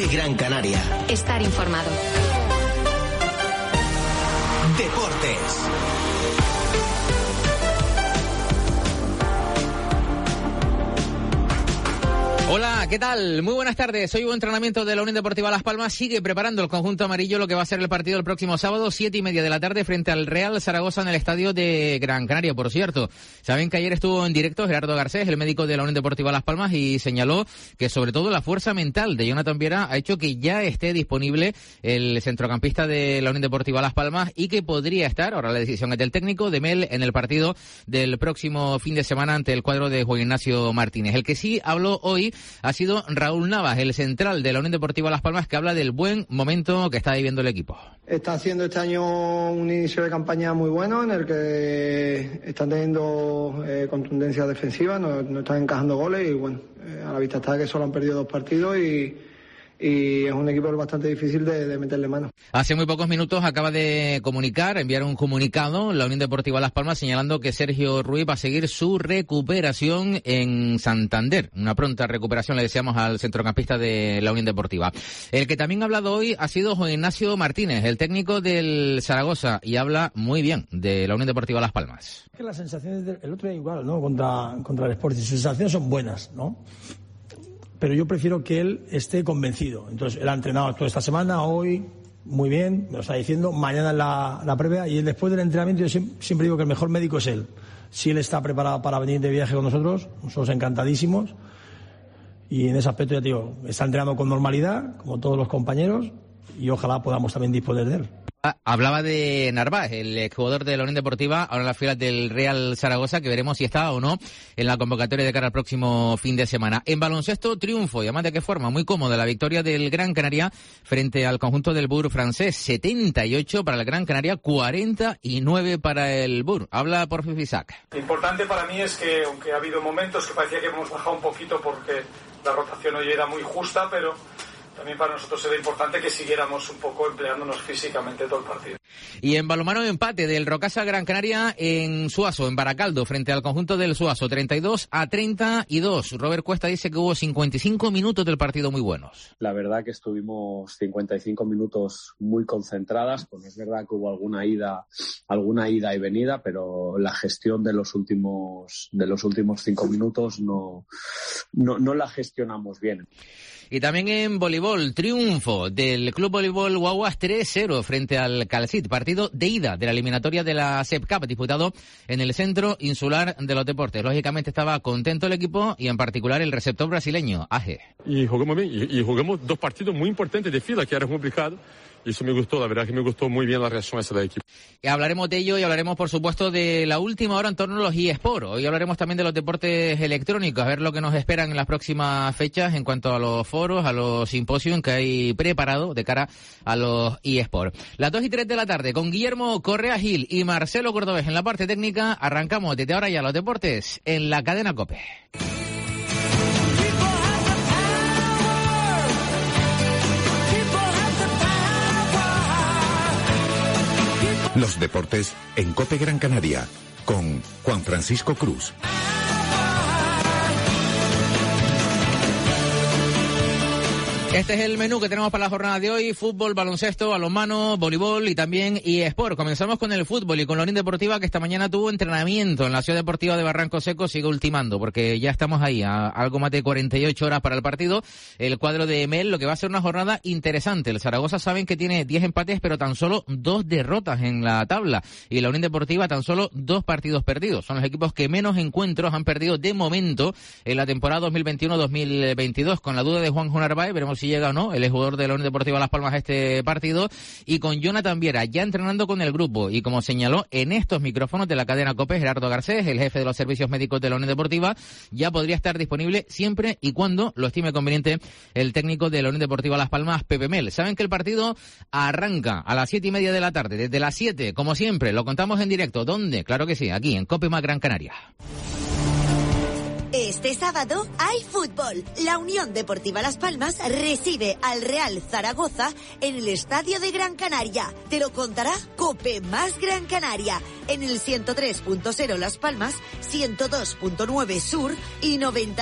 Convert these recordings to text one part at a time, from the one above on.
COPE Gran Canaria. Estar informado. Deportes. Hola, ¿qué tal? Muy buenas tardes. Hoy hubo entrenamiento de la Unión Deportiva Las Palmas. Sigue preparando el conjunto amarillo lo que va a ser el partido el próximo sábado, 7:30 de la tarde, frente al Real Zaragoza en el estadio de Gran Canaria. Por cierto, saben que ayer estuvo en directo Gerardo Garcés, el médico de la Unión Deportiva Las Palmas, y señaló que sobre todo la fuerza mental de Jonathan Viera ha hecho que ya esté disponible el centrocampista de la Unión Deportiva Las Palmas y que podría estar, ahora la decisión es del técnico, de Mel, en el partido del próximo fin de semana ante el cuadro de Juan Ignacio Martínez. El que sí habló hoy ha sido Raúl Navas, el central de la Unión Deportiva Las Palmas, que habla del buen momento que está viviendo el equipo. Está haciendo este año un inicio de campaña muy bueno, en el que están teniendo contundencia defensiva, no están encajando goles y bueno, a la vista está que solo han perdido 2 partidos y es un equipo bastante difícil de meterle mano. Hace muy pocos minutos acaba de enviar un comunicado la Unión Deportiva Las Palmas señalando que Sergio Ruiz va a seguir su recuperación en Santander. Una pronta recuperación le deseamos al centrocampista de la Unión Deportiva. El que también ha hablado hoy ha sido Juan Ignacio Martínez, el técnico del Zaragoza, y habla muy bien de la Unión Deportiva Las Palmas. Es que las sensaciones del otro día igual, ¿no? Contra el Sporting, sus sensaciones son buenas, ¿no? Pero yo prefiero que él esté convencido. Entonces, él ha entrenado toda esta semana, hoy, muy bien, me lo está diciendo, mañana en la previa, y después del entrenamiento yo siempre digo que el mejor médico es él. Si él está preparado para venir de viaje con nosotros encantadísimos, y en ese aspecto ya te digo, está entrenando con normalidad, como todos los compañeros, y ojalá podamos también disponer de él. Hablaba de Narváez, el exjugador de la Unión Deportiva, ahora en las filas del Real Zaragoza, que veremos si está o no en la convocatoria de cara al próximo fin de semana. En baloncesto, triunfo, y además de qué forma, muy cómoda la victoria del Gran Canaria frente al conjunto del BUR francés, 78 para el Gran Canaria, 49 para el BUR. Habla por Fifisac. Lo importante para mí es que, aunque ha habido momentos que parecía que hemos bajado un poquito porque la rotación hoy era muy justa, pero también para nosotros era importante que siguiéramos un poco empleándonos físicamente todo el partido. Y en balonmano, empate del Rocasa Gran Canaria en Suazo, en Baracaldo, frente al conjunto del Suazo, 32-32. Robert Cuesta dice que hubo 55 minutos del partido muy buenos. La verdad que estuvimos 55 minutos muy concentradas, pues es verdad que hubo alguna ida y venida, pero la gestión de los últimos 5 minutos no la gestionamos bien. Y también en voleibol, triunfo del Club Voleibol Guaguas 3-0 frente al Calcit, partido de ida de la eliminatoria de la SEP Cup, disputado en el Centro Insular de los Deportes. Lógicamente estaba contento el equipo y en particular el receptor brasileño, Aje. Y jugamos bien, y jugamos 2 partidos muy importantes de fila, que era complicado. Y eso me gustó, la verdad que me gustó muy bien la reacción esa del equipo. Y hablaremos de ello y hablaremos, por supuesto, de la última hora en torno a los eSports. Hoy hablaremos también de los deportes electrónicos, a ver lo que nos esperan en las próximas fechas en cuanto a los foros, a los simposios que hay preparado de cara a los eSports. Las 2:03 de la tarde, con Guillermo Correa Gil y Marcelo Cordobés en la parte técnica, arrancamos desde ahora ya los deportes en la cadena COPE. Los deportes en COPE Gran Canaria, con Juan Francisco Cruz. Este es el menú que tenemos para la jornada de hoy: fútbol, baloncesto, balonmano, voleibol y también eSport. Comenzamos con el fútbol y con la Unión Deportiva, que esta mañana tuvo entrenamiento en la Ciudad Deportiva de Barranco Seco. Sigue ultimando porque ya estamos ahí a algo más de 48 horas para el partido. El cuadro de Mel, lo que va a ser una jornada interesante. El Zaragoza saben que tiene 10 empates pero tan solo 2 derrotas en la tabla, y la Unión Deportiva tan solo 2 partidos perdidos. Son los equipos que menos encuentros han perdido de momento en la temporada 2021-2022, con la duda de Juan Narváez. Veremos si llega o no el jugador de la Unión Deportiva Las Palmas a este partido, y con Jonathan Viera ya entrenando con el grupo, y como señaló en estos micrófonos de la cadena COPE Gerardo Garcés, el jefe de los servicios médicos de la Unión Deportiva, ya podría estar disponible siempre y cuando lo estime conveniente el técnico de la Unión Deportiva Las Palmas, Pepe Mel. Saben que el partido arranca a las 7:30 de la tarde, desde las 7, como siempre, lo contamos en directo. ¿Dónde? Claro que sí, aquí en COPE más Gran Canaria. Este sábado hay fútbol. La Unión Deportiva Las Palmas recibe al Real Zaragoza en el Estadio de Gran Canaria. Te lo contará COPE más Gran Canaria. en el 103.0 Las Palmas, 102.9 Sur y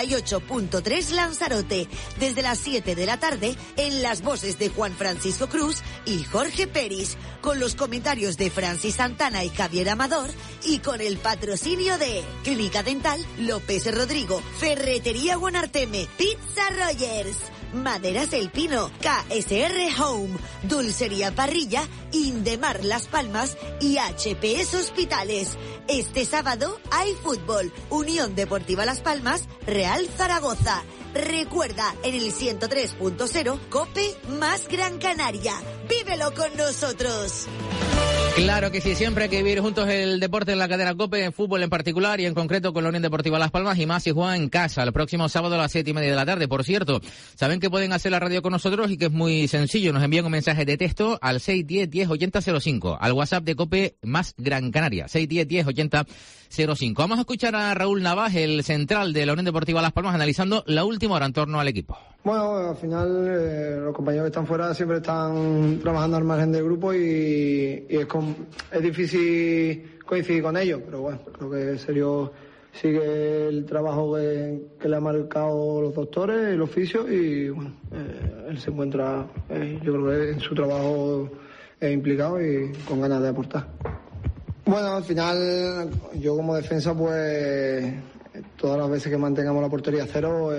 98.3 Lanzarote. Desde las 7 de la tarde, en las voces de Juan Francisco Cruz y Jorge Peris, con los comentarios de Francis Santana y Javier Amador, y con el patrocinio de Clínica Dental López Rodrigo, Ferretería Guanarteme, Pizza Rogers, Maderas El Pino, KSR Home, Dulcería Parrilla, Indemar Las Palmas y HPS Hospitales. Este sábado hay fútbol, Unión Deportiva Las Palmas, Real Zaragoza. Recuerda, en el 103.0, COPE más Gran Canaria. ¡Vívelo con nosotros! Claro que sí, siempre hay que vivir juntos el deporte en la cadena COPE, en fútbol en particular y en concreto con la Unión Deportiva Las Palmas, y más si juegan en casa el próximo sábado a las 7:30 de la tarde. Por cierto, saben que pueden hacer la radio con nosotros y que es muy sencillo. Nos envían un mensaje de texto al 610-10-8005, al WhatsApp de COPE más Gran Canaria, 610-10-8005. Vamos a escuchar a Raúl Navas, el central de la Unión Deportiva Las Palmas, analizando la última hora en torno al equipo. Bueno, al final los compañeros que están fuera siempre están trabajando al margen del grupo y es difícil coincidir con ellos, pero bueno, creo que Sergio sigue el trabajo que le han marcado los doctores, el oficio, y bueno, él se encuentra, yo creo que en su trabajo implicado y con ganas de aportar. Bueno, al final yo como defensa, pues todas las veces que mantengamos la portería a cero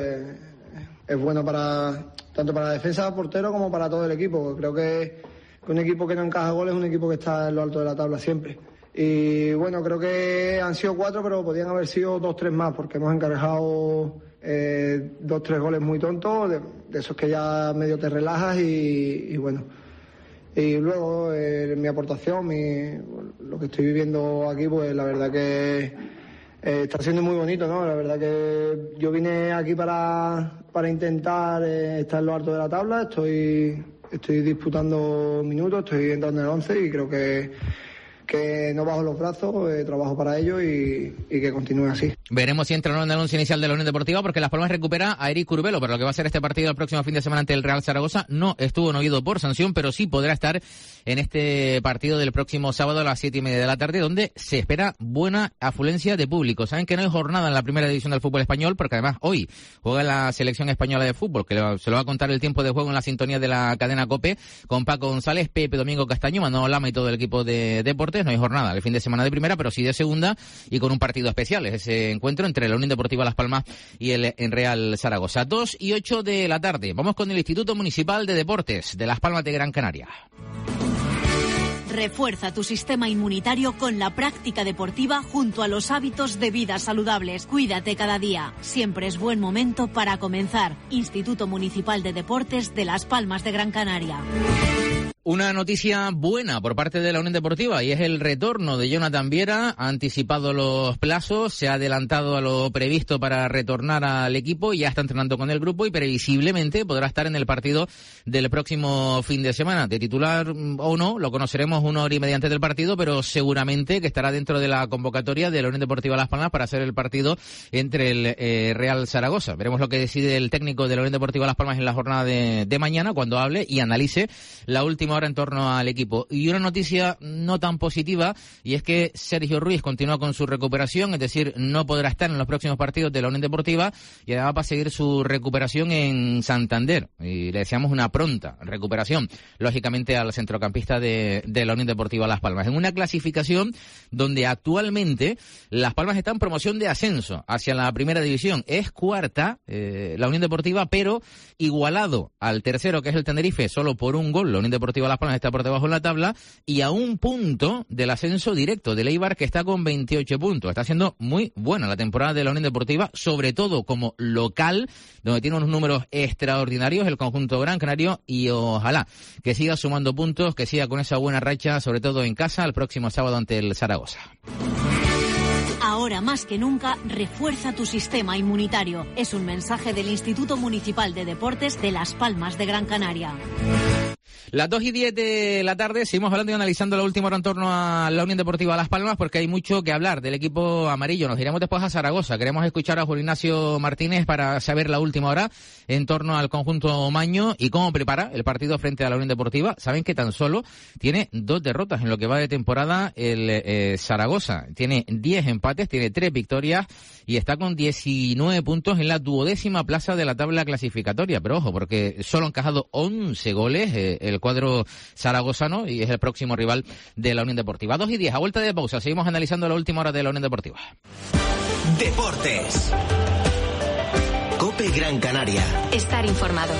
es bueno tanto para la defensa, portero, como para todo el equipo. Creo que un equipo que no encaja goles es un equipo que está en lo alto de la tabla siempre. Y bueno, creo que han sido 4, pero podían haber sido 2-3 más, porque hemos encarejado 2-3 goles muy tontos, de esos que ya medio te relajas y bueno. Y luego mi aportación, lo que estoy viviendo aquí, pues la verdad que está siendo muy bonito, ¿no? La verdad que yo vine aquí para intentar estar en lo alto de la tabla. Estoy disputando minutos, estoy entrando en el 11 y creo que no bajo los brazos, trabajo para ello y que continúe así. Veremos si entra o no en el 11 inicial de la Unión Deportiva, porque Las Palmas recupera a Eric Curbelo, pero lo que va a ser este partido el próximo fin de semana ante el Real Zaragoza no estuvo oído por sanción, pero sí podrá estar en este partido del próximo sábado a las 7:30 de la tarde, donde se espera buena afluencia de público. Saben que no hay jornada en la primera división del fútbol español, porque además hoy juega la selección española de fútbol, que se lo va a contar el tiempo de juego en la sintonía de la cadena COPE, con Paco González, Pepe Domingo Castaño, Manolo Lama y todo el equipo de deportes. No hay jornada el fin de semana de primera, pero sí de segunda, y con un partido especial. Es ese encuentro entre la Unión Deportiva Las Palmas y el Real Zaragoza. 2:08 de la tarde. Vamos con el Instituto Municipal de Deportes de Las Palmas de Gran Canaria. Refuerza tu sistema inmunitario con la práctica deportiva junto a los hábitos de vida saludables. Cuídate cada día. Siempre es buen momento para comenzar. Instituto Municipal de Deportes de Las Palmas de Gran Canaria. Una noticia buena por parte de la Unión Deportiva, y es el retorno de Jonathan Viera. Ha anticipado los plazos, se ha adelantado a lo previsto para retornar al equipo, y ya está entrenando con el grupo y previsiblemente podrá estar en el partido del próximo fin de semana. De titular o no, lo conoceremos 1 hora y media antes del partido, pero seguramente que estará dentro de la convocatoria de la Unión Deportiva Las Palmas para hacer el partido entre el Real Zaragoza. Veremos lo que decide el técnico de la Unión Deportiva Las Palmas en la jornada de mañana, cuando hable y analice la última hora en torno al equipo. Y una noticia no tan positiva, y es que Sergio Ruiz continúa con su recuperación, es decir, no podrá estar en los próximos partidos de la Unión Deportiva, y además va a seguir su recuperación en Santander, y le deseamos una pronta recuperación, lógicamente, al centrocampista de la Unión Deportiva Las Palmas, en una clasificación donde actualmente Las Palmas está en promoción de ascenso hacia la primera división. Es cuarta la Unión Deportiva, pero igualado al tercero, que es el Tenerife, solo por un gol. La Unión Deportiva Las Palmas está por debajo en la tabla y a un punto del ascenso directo del Eibar, que está con 28 puntos. Está siendo muy buena la temporada de la Unión Deportiva, sobre todo como local, donde tiene unos números extraordinarios el conjunto gran canario, y ojalá que siga sumando puntos, que siga con esa buena racha, sobre todo en casa, el próximo sábado ante el Zaragoza. Ahora más que nunca, refuerza tu sistema inmunitario. Es un mensaje del Instituto Municipal de Deportes de Las Palmas de Gran Canaria. Las 2:10 de la tarde, seguimos hablando y analizando la última hora en torno a la Unión Deportiva Las Palmas, porque hay mucho que hablar del equipo amarillo. Nos iremos después a Zaragoza. Queremos escuchar a Juan Ignacio Martínez para saber la última hora en torno al conjunto maño y cómo prepara el partido frente a la Unión Deportiva. Saben que tan solo tiene 2 derrotas en lo que va de temporada el Zaragoza. Tiene 10 empates, tiene 3 victorias y está con 19 puntos en la 12ª plaza de la tabla clasificatoria. Pero ojo, porque solo ha encajado 11 goles el cuadro zaragozano y es el próximo rival de la Unión Deportiva. 2:10, a vuelta de pausa, seguimos analizando la última hora de la Unión Deportiva. Deportes. COPE Gran Canaria. Estar informado.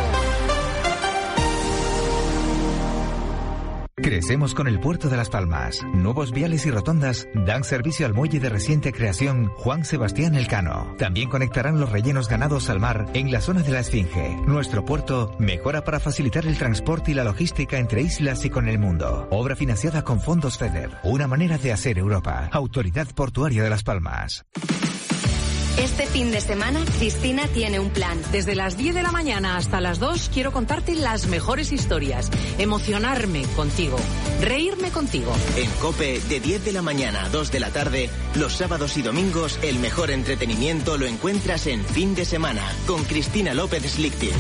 Crecemos con el puerto de Las Palmas. Nuevos viales y rotondas dan servicio al muelle de reciente creación Juan Sebastián Elcano. También conectarán los rellenos ganados al mar en la zona de la Esfinge. Nuestro puerto mejora para facilitar el transporte y la logística entre islas y con el mundo. Obra financiada con fondos FEDER. Una manera de hacer Europa. Autoridad Portuaria de Las Palmas. Este fin de semana, Cristina tiene un plan. Desde las 10 de la mañana hasta las 2 quiero contarte las mejores historias, emocionarme contigo, reírme contigo. En COPE, de 10 de la mañana a 2 de la tarde, los sábados y domingos, el mejor entretenimiento lo encuentras en Fin de Semana, con Cristina López Slichting.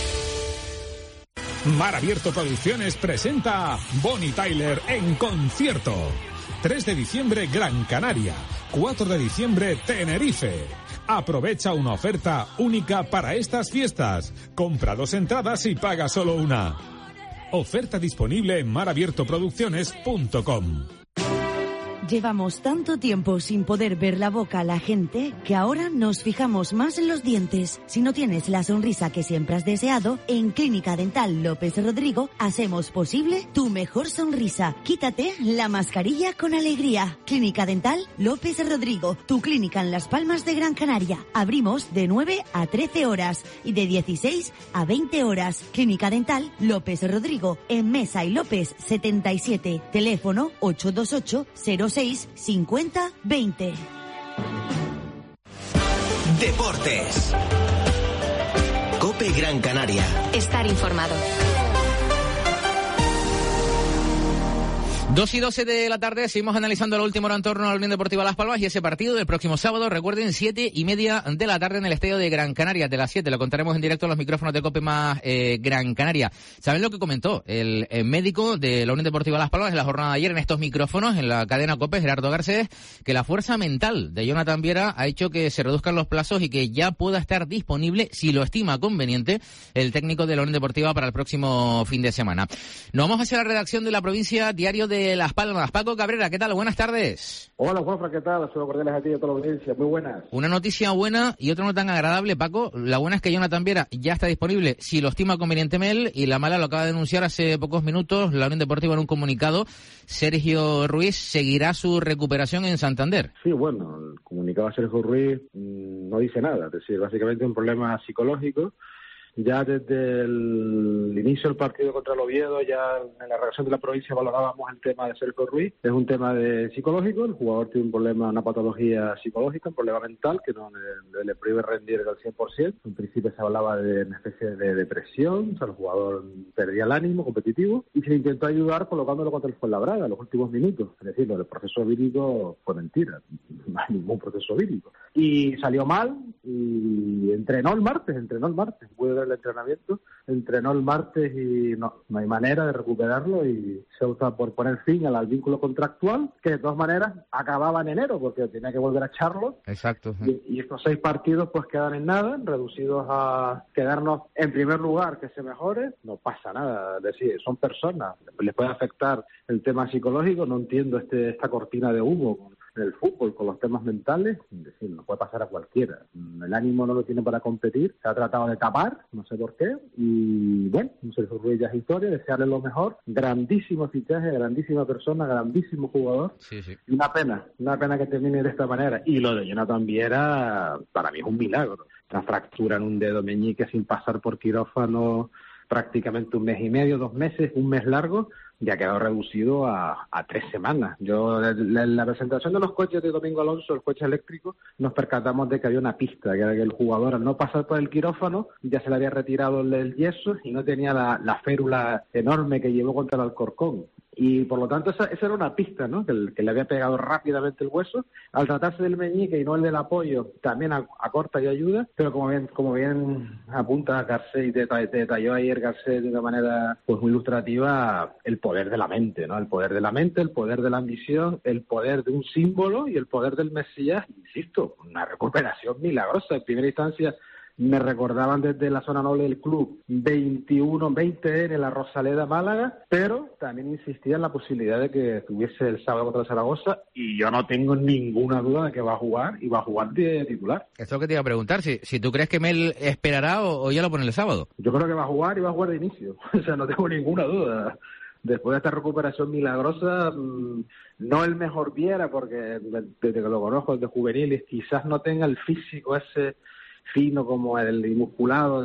Mar Abierto Producciones presenta Bonnie Tyler en concierto. 3 de diciembre, Gran Canaria. 4 de diciembre, Tenerife. Aprovecha una oferta única para estas fiestas. Compra 2 entradas y paga solo una. Oferta disponible en marabiertoproducciones.com. Llevamos tanto tiempo sin poder ver la boca a la gente que ahora nos fijamos más en los dientes. Si no tienes la sonrisa que siempre has deseado, en Clínica Dental López Rodrigo hacemos posible tu mejor sonrisa. Quítate la mascarilla con alegría. Clínica Dental López Rodrigo, tu clínica en Las Palmas de Gran Canaria. Abrimos de 9 a 13 horas y de 16 a 20 horas. Clínica Dental López Rodrigo, en Mesa y López 77. Teléfono 828 065020. Deportes. COPE Gran Canaria. Estar informado. 2:12 de la tarde, seguimos analizando la última hora en torno a la Unión Deportiva Las Palmas y ese partido del próximo sábado, recuerden, 7:30 de la tarde en el estadio de Gran Canaria, de las 7, lo contaremos en directo en los micrófonos de COPE más Gran Canaria. ¿Saben lo que comentó el médico de la Unión Deportiva Las Palmas en la jornada de ayer en estos micrófonos, en la cadena COPE, Gerardo Garcés? Que la fuerza mental de Jonathan Viera ha hecho que se reduzcan los plazos y que ya pueda estar disponible, si lo estima conveniente, el técnico de la Unión Deportiva para el próximo fin de semana. Nos vamos hacia la redacción de La Provincia, diario de Las Palmas. Paco Cabrera, ¿qué tal? Buenas tardes. Hola, Juanfran, ¿qué tal? Saludos cordiales a ti y a toda la audiencia. Muy buenas. Una noticia buena y otra no tan agradable, Paco. La buena es que Jonathan Viera ya está disponible, si lo estima conveniente él, y la mala lo acaba de denunciar hace pocos minutos la Unión Deportiva en un comunicado. Sergio Ruiz seguirá su recuperación en Santander. Sí, bueno, el comunicado de Sergio Ruiz no dice nada. Es decir, básicamente un problema psicológico. Ya desde el inicio del partido contra el Oviedo, ya en la redacción de La Provincia valorábamos el tema de Sergio Ruiz. Es un tema psicológico, el jugador tiene un problema, una patología psicológica, un problema mental que no le prohíbe rendir al 100%. En principio se hablaba de una especie de depresión, o sea, el jugador perdía el ánimo competitivo y se intentó ayudar colocándolo contra el Fuenlabrada en los últimos minutos. Es decir, lo del proceso vírico fue mentira, no hay ningún proceso vírico. Y salió mal y entrenó el martes, pude ver el entrenamiento, entrenó el martes y no hay manera de recuperarlo y se opta por poner fin al vínculo contractual, que de todas maneras acababa en enero porque tenía que volver a echarlo. Exacto. Y estos 6 partidos pues quedan en nada, reducidos a quedarnos en primer lugar, que se mejore, no pasa nada, es decir, son personas, les puede afectar el tema psicológico, no entiendo esta cortina de humo en el fútbol con los temas mentales, es decir, nos puede pasar a cualquiera. El ánimo no lo tiene para competir, se ha tratado de tapar, no sé por qué, y bueno, Sergio Ruiz ya es historia, desearle lo mejor, grandísimo fichaje, grandísima persona, grandísimo jugador, sí. Y una pena que termine de esta manera. Y lo de Jonathan Viera, para mí es un milagro, una fractura en un dedo meñique sin pasar por quirófano prácticamente 1 mes y medio, 2 meses, 1 mes largo, ya ha quedado reducido a 3 semanas. Yo, en la presentación de los coches de Domingo Alonso, el coche eléctrico, nos percatamos de que había una pista, que era que el jugador, al no pasar por el quirófano, ya se le había retirado el yeso y no tenía la férula enorme que llevó contra el Alcorcón. Y por lo tanto esa era una pista, ¿no? Que le había pegado rápidamente el hueso. Al tratarse del meñique y no el del apoyo, también acorta y ayuda, pero como bien apunta Garcés y te detalló ayer Garcés de una manera pues muy ilustrativa, el poder de la mente, ¿no? El poder de la mente, el poder de la ambición, el poder de un símbolo y el poder del Mesías. Insisto, una recuperación milagrosa. En primera instancia me recordaban desde la zona noble del club 20 en la Rosaleda, Málaga, pero también insistía en la posibilidad de que estuviese el sábado contra Zaragoza, y yo no tengo ninguna duda de que va a jugar, y va a jugar de titular. Esto es lo que te iba a preguntar, si tú crees que Mel esperará o ya lo pone el sábado. Yo creo que va a jugar y va a jugar de inicio, o sea, no tengo ninguna duda. Después de esta recuperación milagrosa, no el mejor Viera, porque desde que lo conozco desde juveniles, quizás no tenga el físico ese fino como el musculado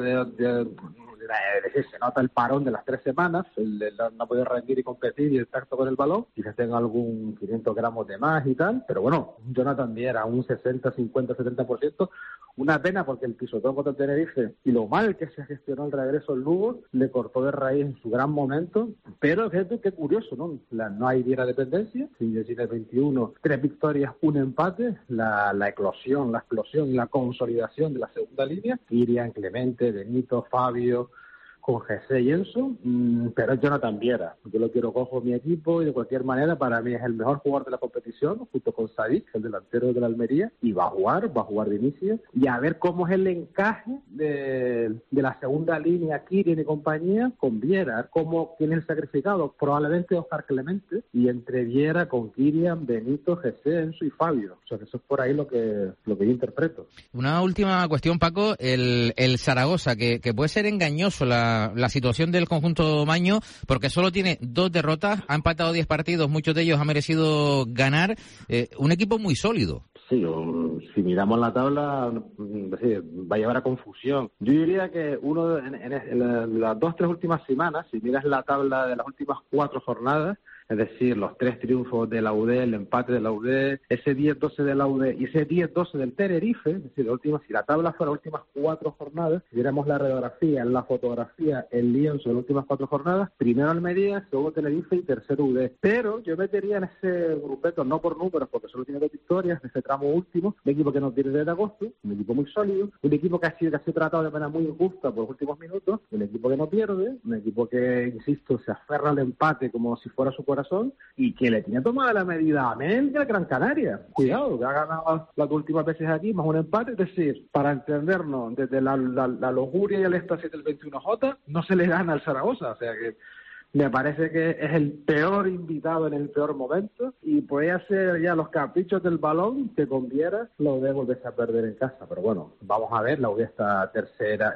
se nota el parón de las 3 semanas, el no poder rendir y competir y el tacto con el balón, quizás tenga algún 500 gramos de más y tal, pero bueno, Jonathan Viera, un 60, 50, 70%, una pena porque el pisotón contra el Tenerife y lo mal que se gestionó el regreso al Lugo le cortó de raíz en su gran momento, pero fíjate qué curioso, ¿no? No hay Viera dependencia, sin decir el 21, 3 victorias, 1 empate, la explosión y la consolidación de la segunda línea, Irian, Clemente, Benito, Fabio, con José y Enzo, pero es Jonathan Viera. Yo lo quiero cojo en mi equipo y de cualquier manera para mí es el mejor jugador de la competición, junto con Sadik, el delantero de la Almería, y va a jugar de inicio, y a ver cómo es el encaje de la segunda línea, Kirian y compañía, con Viera, a ver quién es el sacrificado, probablemente Oscar Clemente, y entre Viera con Kirian, Benito, José, Enzo y Fabio. O sea, que eso es por ahí lo que yo interpreto. Una última cuestión, Paco, el Zaragoza, que puede ser engañoso la situación del conjunto maño, porque solo tiene 2 derrotas, ha empatado 10 partidos, muchos de ellos ha merecido ganar, un equipo muy sólido. Sí, si miramos la tabla, va a llevar a confusión. Yo diría que en las 2-3 últimas semanas, si miras la tabla de las últimas 4 jornadas, es decir, los 3 triunfos de la UD, el empate de la UD, ese 10-12 de la UD y ese 10-12 del Tenerife, es decir, si la tabla fuera las últimas 4 jornadas, si viéramos la radiografía, la fotografía, el lienzo de las últimas 4 jornadas, primero Almería, segundo Tenerife y tercero UD. Pero yo metería en ese grupeto, no por números, porque solo tiene 2 victorias, en ese tramo último, un equipo que no pierde desde agosto, un equipo muy sólido, un equipo que ha sido tratado de manera muy injusta por los últimos minutos, un equipo que no pierde, un equipo que, insisto, se aferra al empate como si fuera su corazón, y que le tiene tomada la medida a Mel de Gran Canaria. Cuidado, que ha ganado las últimas veces aquí, más un empate. Es decir, para entendernos, desde la lujuria y el éxtasis del 21J, no se le gana al Zaragoza. O sea que me parece que es el peor invitado en el peor momento, y puede hacer ya los caprichos del balón que con Viera lo de volverse a perder en casa. Pero bueno, vamos a ver, la UD está tercera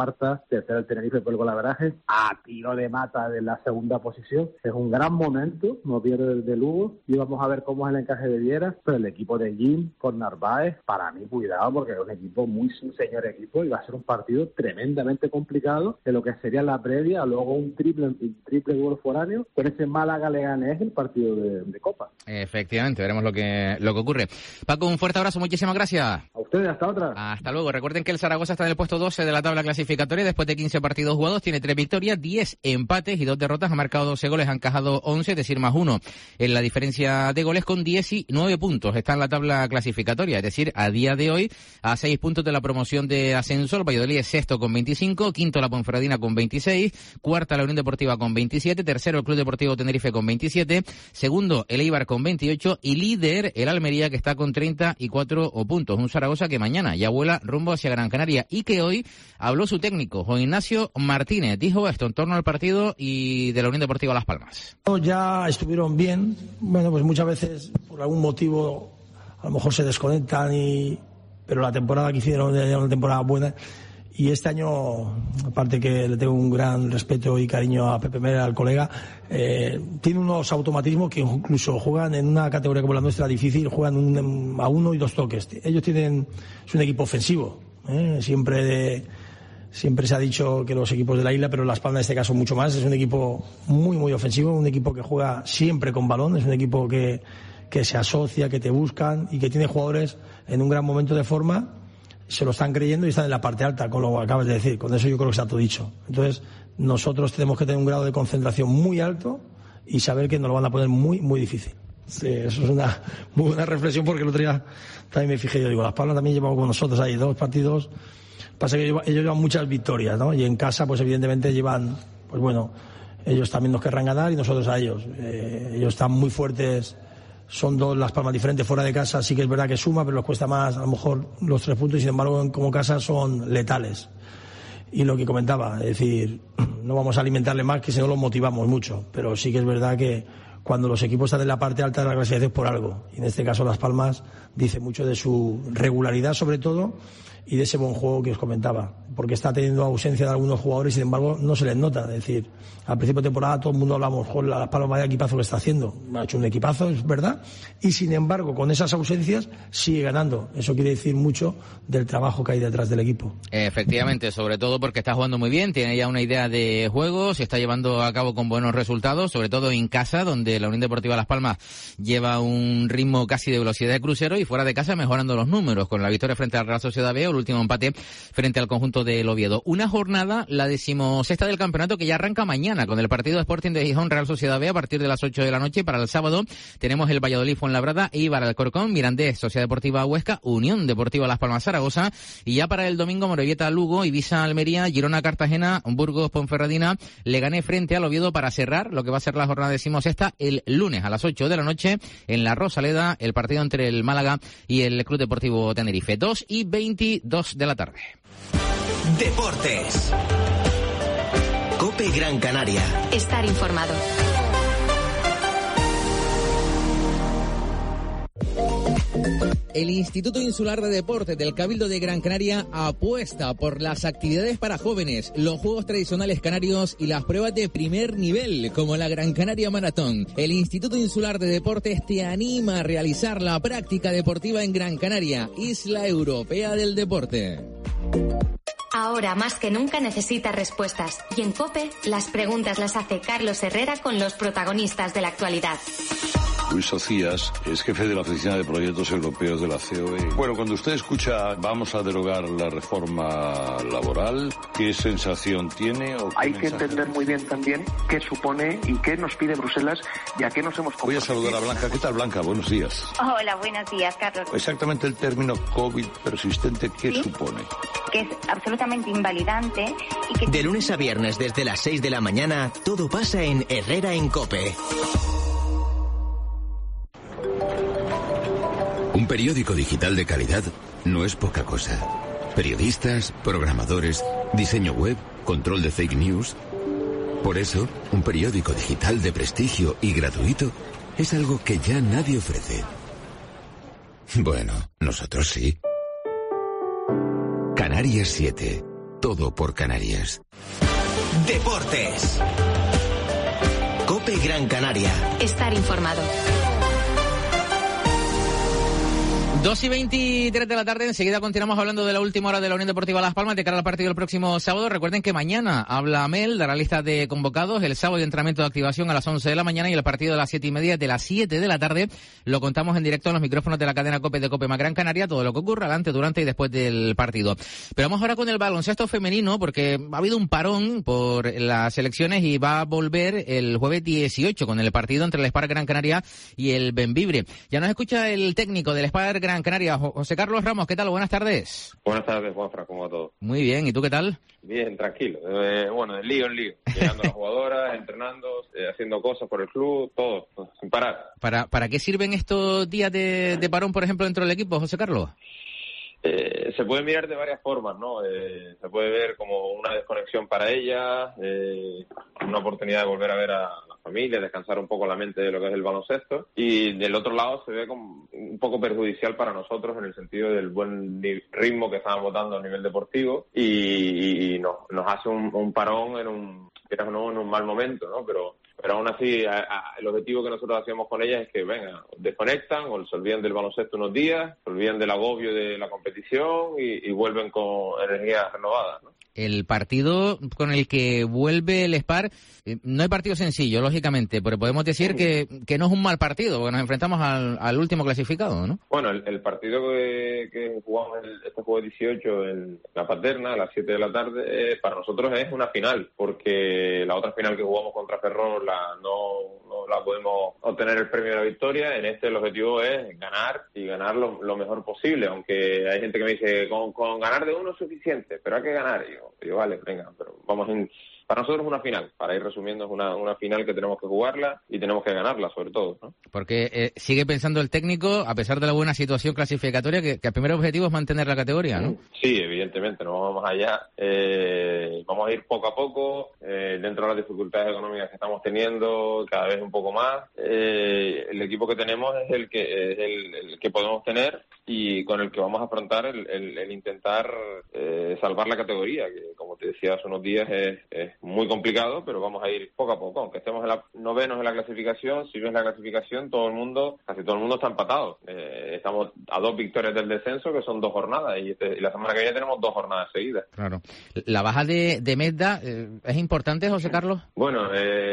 el Tenerife por el golaveraje, a tiro de mata de la segunda posición. Es un gran momento, no pierde de Lugo, y vamos a ver cómo es el encaje de Viera, pero el equipo de Jim con Narváez, para mí cuidado, porque es un equipo muy señor equipo, y va a ser un partido tremendamente complicado en lo que sería la previa, luego un triple gol foráneo, con ese Málaga-Leganés el partido de Copa. Efectivamente, veremos lo que ocurre. Paco, un fuerte abrazo, muchísimas gracias. A ustedes, hasta otra. Hasta luego. Recuerden que el Zaragoza está en el puesto 12 de la tabla clasificatoria, después de 15 partidos jugados, tiene 3 victorias, 10 empates y 2 derrotas, ha marcado 12 goles, ha encajado 11, es decir, más 1 en la diferencia de goles, con 19 puntos. Está en la tabla clasificatoria, es decir, a día de hoy, a 6 puntos de la promoción de ascenso. El Valladolid es sexto con 25, quinto la Ponferradina con 26, cuarta la Unión Deportiva con 27, tercero el Club Deportivo Tenerife con 27, segundo el Eibar con 28 y líder el Almería, que está con 34 puntos. Un Zaragoza que mañana ya vuela rumbo hacia Gran Canaria, y que hoy habló su técnico, Juan Ignacio Martínez. Dijo esto en torno al partido y de la Unión Deportiva Las Palmas. Ya estuvieron bien, bueno, pues muchas veces por algún motivo a lo mejor se desconectan, pero la temporada que hicieron era una temporada buena. Y este año, aparte que le tengo un gran respeto y cariño a Pepe Mera, al colega, tiene unos automatismos que incluso juegan en una categoría como la nuestra difícil, juegan a 1 y 2 toques. Ellos es un equipo ofensivo, siempre Siempre se ha dicho que los equipos de la isla, pero Las Palmas en este caso mucho más. Es un equipo muy, muy ofensivo, un equipo que juega siempre con balón, es un equipo que se asocia, que te buscan y que tiene jugadores en un gran momento de forma, se lo están creyendo y están en la parte alta, con lo que acabas de decir. Con eso yo creo que está todo dicho. Entonces, nosotros tenemos que tener un grado de concentración muy alto y saber que nos lo van a poner muy, muy difícil. Sí, eso es una muy buena reflexión, porque el otro día también me fijé, yo digo, Las Palmas también llevamos con nosotros ahí 2 partidos. Pasa que ellos llevan muchas victorias, ¿no? Y en casa, pues evidentemente llevan, pues bueno, ellos también nos querrán ganar y nosotros a ellos. Ellos están muy fuertes, son 2 Las Palmas diferentes. Fuera de casa sí que es verdad que suma, pero les cuesta más a lo mejor los 3 puntos, y sin embargo como casa son letales. Y lo que comentaba, es decir, no vamos a alimentarle más, que si no los motivamos mucho, pero sí que es verdad que cuando los equipos están en la parte alta de la clasificación es por algo, y en este caso Las Palmas dice mucho de su regularidad sobre todo, y de ese buen juego que os comentaba, porque está teniendo ausencia de algunos jugadores y sin embargo no se les nota. Es decir, al principio de temporada todo el mundo hablamos, joder, Las Palmas vaya equipazo que está haciendo. Ha hecho un equipazo, es verdad, y sin embargo con esas ausencias sigue ganando. Eso quiere decir mucho del trabajo que hay detrás del equipo. Efectivamente, sobre todo porque está jugando muy bien, tiene ya una idea de juego, se está llevando a cabo con buenos resultados, sobre todo en casa, donde la Unión Deportiva Las Palmas lleva un ritmo casi de velocidad de crucero, y fuera de casa mejorando los números, con la victoria frente al Real Sociedad B, el último empate frente al conjunto del Oviedo. Una jornada, la 16ª del campeonato, que ya arranca mañana con el partido de Sporting de Gijón Real Sociedad B a partir de las 8 de la noche. Para el sábado tenemos el Valladolid Fuenlabrada, Eibar Alcorcón, Mirandés Sociedad Deportiva Huesca, Unión Deportiva Las Palmas Zaragoza, y ya para el domingo Morevieta Lugo, Ibiza Almería, Girona Cartagena, Burgos Ponferradina, Leganés frente al Oviedo, para cerrar lo que va a ser la jornada 16ª el lunes a las 8 de la noche en la Rosaleda, el partido entre el Málaga y el Club Deportivo Tenerife. 2:22 de la tarde. Deportes. COPE Gran Canaria. Estar informado. El Instituto Insular de Deportes del Cabildo de Gran Canaria apuesta por las actividades para jóvenes, los juegos tradicionales canarios y las pruebas de primer nivel, como la Gran Canaria Maratón. El Instituto Insular de Deportes te anima a realizar la práctica deportiva en Gran Canaria, Isla Europea del Deporte. Ahora más que nunca necesita respuestas, y en COPE las preguntas las hace Carlos Herrera con los protagonistas de la actualidad. Luis Socias es jefe de la Oficina de Proyectos Europeos de la COE. Bueno, cuando usted escucha vamos a derogar la reforma laboral, ¿qué sensación tiene? Hay que entender muy bien también qué supone y qué nos pide Bruselas y a qué nos hemos comprometido. Voy a saludar a Blanca. ¿Qué tal, Blanca? Buenos días. Hola, buenos días, Carlos. Exactamente el término COVID persistente, ¿qué supone? Que es absolutamente invalidante. Y que... De lunes a viernes desde las 6 de la mañana, todo pasa en Herrera en COPE. Un periódico digital de calidad no es poca cosa. Periodistas, programadores, diseño web, control de fake news. Por eso, un periódico digital de prestigio y gratuito es algo que ya nadie ofrece. Bueno, nosotros sí. Canarias 7. Todo por Canarias. Deportes. COPE Gran Canaria. Estar informado. 2:23 de la tarde, enseguida continuamos hablando de la última hora de la Unión Deportiva Las Palmas de cara al partido del próximo sábado. Recuerden que mañana habla Mel, dará lista de convocados. El sábado hay entrenamiento de activación a las 11 de la mañana y el partido a las 7:30 de las 7 de la tarde. Lo contamos en directo en los micrófonos de la cadena COPE de COPE más Gran Canaria, todo lo que ocurra antes, durante y después del partido. Pero vamos ahora con el baloncesto femenino, porque ha habido un parón por las elecciones y va a volver el jueves 18 con el partido entre el Spar Gran Canaria y el Bembibre. Ya nos escucha el técnico del Spar Gran Canaria, José Carlos Ramos. ¿Qué tal? Buenas tardes. Buenas tardes, Juanfran. ¿Cómo va todo? Muy bien. ¿Y tú qué tal? Bien, tranquilo. Bueno, de lío en lío. Llegando a las jugadoras, entrenando, haciendo cosas por el club, todo, sin parar. ¿Para qué sirven estos días de parón, por ejemplo, dentro del equipo, José Carlos? Se puede mirar de varias formas, ¿no? Se puede ver como una desconexión para ella, una oportunidad de volver a ver a la familia, descansar un poco la mente de lo que es el baloncesto, y del otro lado se ve como un poco perjudicial para nosotros en el sentido del buen ritmo que estábamos dando a nivel deportivo, y nos hace un parón en un mal momento, ¿no? Pero pero aún así el objetivo que nosotros hacemos con ellas es que venga, desconectan o se olvidan del baloncesto unos días, se olvidan del agobio de la competición y vuelven con energías renovadas, ¿no? El partido con el que vuelve el Spar, no hay partido sencillo, lógicamente, pero podemos decir que no es un mal partido, porque nos enfrentamos al último clasificado, ¿no? Bueno, el partido que jugamos este juego 18 en La Paterna a las 7 de la tarde, para nosotros es una final, porque la otra final que jugamos contra Ferrol no la podemos obtener el premio de la victoria. En el objetivo es ganar y ganar lo mejor posible, aunque hay gente que me dice con ganar de uno es suficiente, pero hay que ganar. Y yo vale, venga, pero para nosotros es una final, para ir resumiendo, es una final que tenemos que jugarla y tenemos que ganarla, sobre todo, ¿no? Porque sigue pensando el técnico, a pesar de la buena situación clasificatoria, que el primer objetivo es mantener la categoría, ¿no? Sí, evidentemente, no vamos allá. Vamos a ir poco a poco, dentro de las dificultades económicas que estamos teniendo, cada vez un poco más. El equipo que tenemos es el que podemos tener y con el que vamos a afrontar el intentar salvar la categoría, que como te decía hace unos días es muy complicado, pero vamos a ir poco a poco, aunque estemos novenos en la clasificación. Si ves la clasificación, casi todo el mundo está empatado. Estamos a 2 victorias del descenso, que son 2 jornadas, y la semana que viene tenemos 2 jornadas seguidas. Claro. La baja de Medda es importante, José Carlos. Bueno,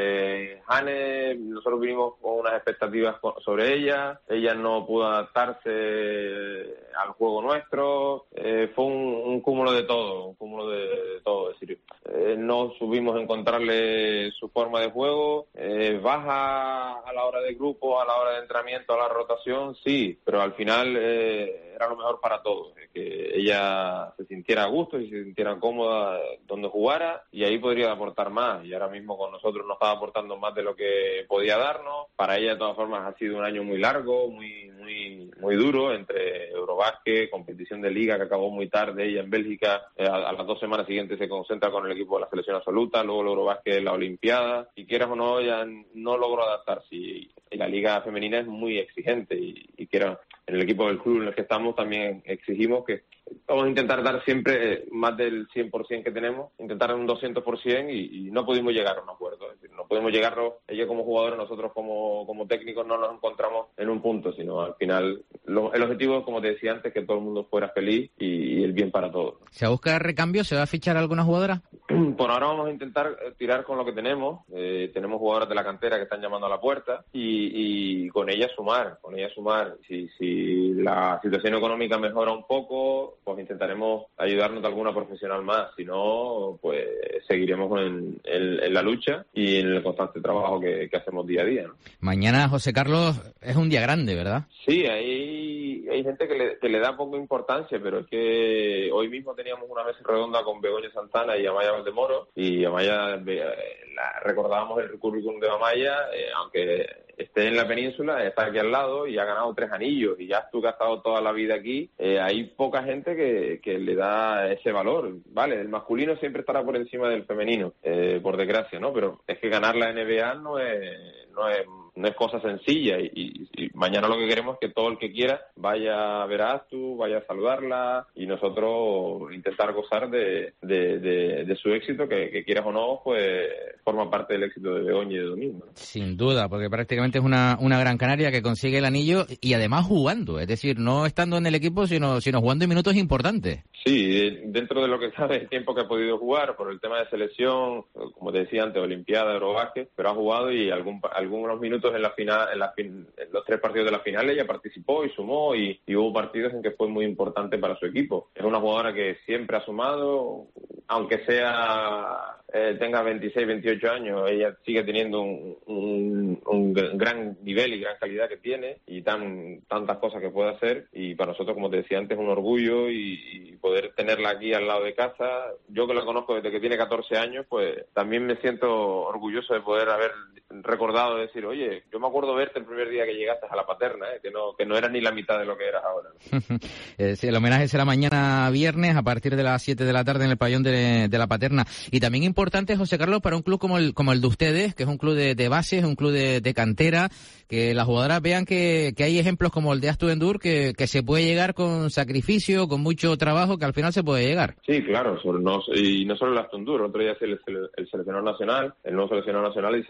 Hane, nosotros vinimos con unas expectativas sobre ella no pudo adaptarse al juego nuestro, fue un cúmulo de todo, es decir, no supimos encontrarle su forma de juego, baja a la hora de grupo, a la hora de entrenamiento, a la rotación, sí, pero al final era lo mejor para todos, que ella se sintiera a gusto y se sintiera cómoda donde jugara, y ahí podría aportar más, y ahora mismo con nosotros nos estaba aportando más de lo que podía darnos. Para ella de todas formas ha sido un año muy largo, muy duro, entre Eurobásquet, competición de liga que acabó muy tarde, ella en Bélgica a las 2 semanas siguientes se concentra con el equipo de la selección absoluta, luego el Eurobásquet, la Olimpiada, y quieras o no, ella no logró adaptarse, y la liga femenina es muy exigente, y quiera, en el equipo del club en el que estamos también exigimos que vamos a intentar dar siempre más del 100% que tenemos, intentar un 200%, y no pudimos llegar a un acuerdo. Es decir, no podemos llegarlo, ella como jugadora, nosotros como técnicos no nos encontramos en un punto, sino al final el objetivo, como te decía antes, que todo el mundo fuera feliz y el bien para todos. ¿Se va a buscar recambio? ¿Se va a fichar a alguna jugadora? Por ahora vamos a intentar tirar con lo que tenemos. Tenemos jugadoras de la cantera que están llamando a la puerta y con ellas sumar. Si la situación económica mejora un poco, pues intentaremos ayudarnos de alguna profesional más. Si no, pues seguiremos en la lucha y en el constante trabajo que hacemos día a día, ¿no? Mañana, José Carlos, es un día grande, ¿verdad? Sí, hay gente que le da poco importancia, pero es que hoy mismo teníamos una mesa redonda con Begoña Santana y Amaya Valdemoro, y Amaya, recordábamos el currículum de Amaya, aunque esté en la península, está aquí al lado y ha ganado 3 anillos, y ya tú que has estado toda la vida aquí, hay poca gente que le da ese valor, ¿vale? El masculino siempre estará por encima del femenino, por desgracia, ¿no? Pero es que ganar la NBA no es cosa sencilla, y mañana lo que queremos es que todo el que quiera vaya a ver a Astu, vaya a saludarla, y nosotros intentar gozar de su éxito, que quieras o no, pues forma parte del éxito de Begoña y de Domingo, ¿no? Sin duda, porque prácticamente es una Gran Canaria que consigue el anillo, y además jugando, es decir, no estando en el equipo, sino jugando en minutos importantes. Sí, dentro de lo que sabe el tiempo que ha podido jugar, por el tema de selección, como te decía antes, Olimpiada, Eurobásquet, pero ha jugado, y algunos minutos en la final, en los 3 partidos de la final ella participó y sumó, y hubo partidos en que fue muy importante para su equipo. Es una jugadora que siempre ha sumado, aunque tenga 26, 28 años, ella sigue teniendo un gran nivel y gran calidad que tiene, y tantas cosas que puede hacer, y para nosotros, como te decía antes, es un orgullo, y poder tenerla aquí al lado de casa. Yo, que la conozco desde que tiene 14 años, pues también me siento orgulloso de poder haber recordado, decir, oye, yo me acuerdo verte el primer día que llegaste a La Paterna, que no eras ni la mitad de lo que eras ahora, ¿no? Sí, el homenaje será mañana viernes a partir de las 7 de la tarde en el pabellón de La Paterna. Y también importante, José Carlos, para un club como el de ustedes, que es un club de base, es un club de cantera, que las jugadoras vean que hay ejemplos como el de Astu Endur, que se puede llegar con sacrificio, con mucho trabajo, que al final se puede llegar. Sí, claro, y no solo el Astu Endur, otro día es el seleccionador nacional, el nuevo seleccionador nacional, dice,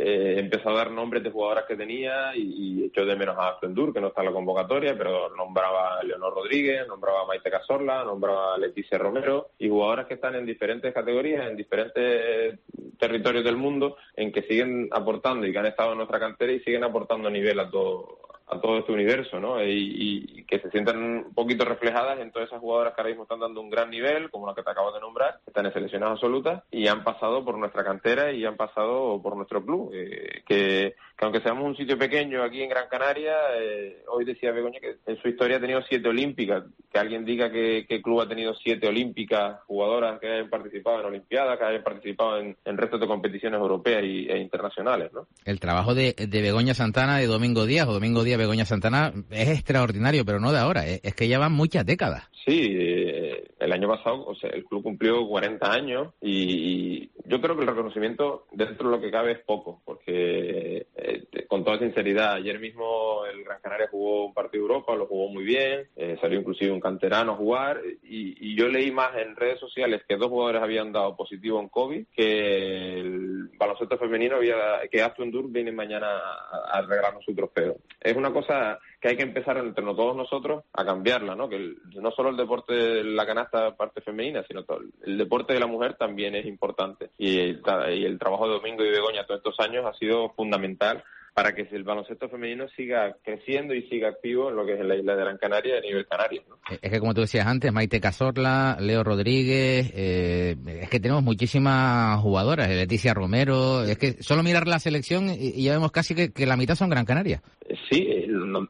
he empezado a dar nombres de jugadoras que tenía y echo de menos a Aston Dur, que no está en la convocatoria, pero nombraba a Leonor Rodríguez, nombraba a Maite Cazorla, nombraba a Leticia Romero, y jugadoras que están en diferentes categorías, en diferentes territorios del mundo, en que siguen aportando y que han estado en nuestra cantera y siguen aportando nivel a todo este universo, ¿no? Y que se sientan un poquito reflejadas en todas esas jugadoras que ahora mismo están dando un gran nivel, como la que te acabo de nombrar, que están en selecciones absolutas y han pasado por nuestra cantera y han pasado por nuestro club, que aunque seamos un sitio pequeño aquí en Gran Canaria, hoy decía Begoña que en su historia ha tenido 7 olímpicas. Que alguien diga que el club ha tenido 7 olímpicas, jugadoras que hayan participado en olimpiadas, que hayan participado en restos de competiciones europeas e internacionales, ¿no? El trabajo de Begoña Santana, de Domingo Díaz, o Domingo Díaz Begoña Santana, es extraordinario, pero no de ahora, es que llevan muchas décadas. Sí, el año pasado, o sea, el club cumplió 40 años y yo creo que el reconocimiento dentro de lo que cabe es poco, porque con toda sinceridad, ayer mismo el Gran Canaria jugó un partido de Europa, lo jugó muy bien, salió inclusive un canterano a jugar y yo leí más en redes sociales que 2 jugadores habían dado positivo en COVID, que el baloncesto femenino que Aston Dur viene mañana a regalarnos su trofeo. Es una cosa que hay que empezar entre todos nosotros a cambiarla, ¿no? Que no solo el deporte de la canasta parte femenina, sino todo el deporte de la mujer también es importante. Y el trabajo de Domingo y Begoña todos estos años ha sido fundamental para que el baloncesto femenino siga creciendo y siga activo en lo que es en la isla de Gran Canaria a nivel canario, ¿no? Es que, como tú decías antes, Maite Cazorla, Leo Rodríguez, es que tenemos muchísimas jugadoras, Leticia Romero, es que solo mirar la selección y ya vemos casi que la mitad son Gran Canaria. Sí,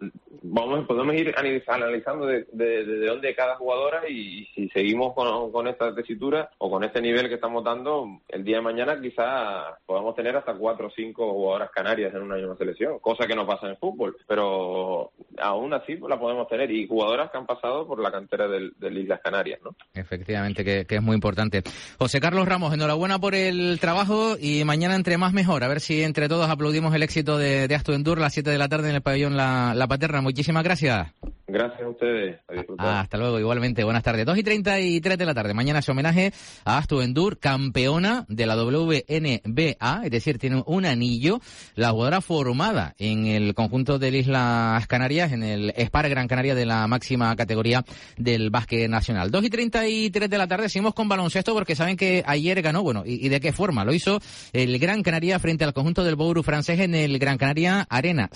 podemos ir analizando de dónde cada jugadora y si seguimos con esta tesitura o con este nivel que estamos dando, el día de mañana quizás podamos tener hasta 4 o 5 jugadoras canarias en una misma selección, cosa que no pasa en el fútbol, pero aún así la podemos tener, y jugadoras que han pasado por la cantera de Islas Canarias, ¿no? Efectivamente, que es muy importante. José Carlos Ramos, enhorabuena por el trabajo y mañana entre más mejor, a ver si entre todos aplaudimos el éxito de Aston Dur a las 7 de la tarde en el pabellón La Paterna. Muchísimas gracias. Gracias a ustedes. A disfrutar. Hasta luego, igualmente. Buenas tardes. 2:33 de la tarde. Mañana se homenaje a Aston Dur, campeona de la WNBA, es decir, tiene un anillo. La jugadora formada en el conjunto de Islas Canarias, en el SPAR Gran Canaria de la máxima categoría del básquet nacional. 2:33 de la tarde. Seguimos con baloncesto porque saben que ayer ganó, bueno, ¿y de qué forma? Lo hizo el Gran Canaria frente al conjunto del Bourou francés en el Gran Canaria Arena.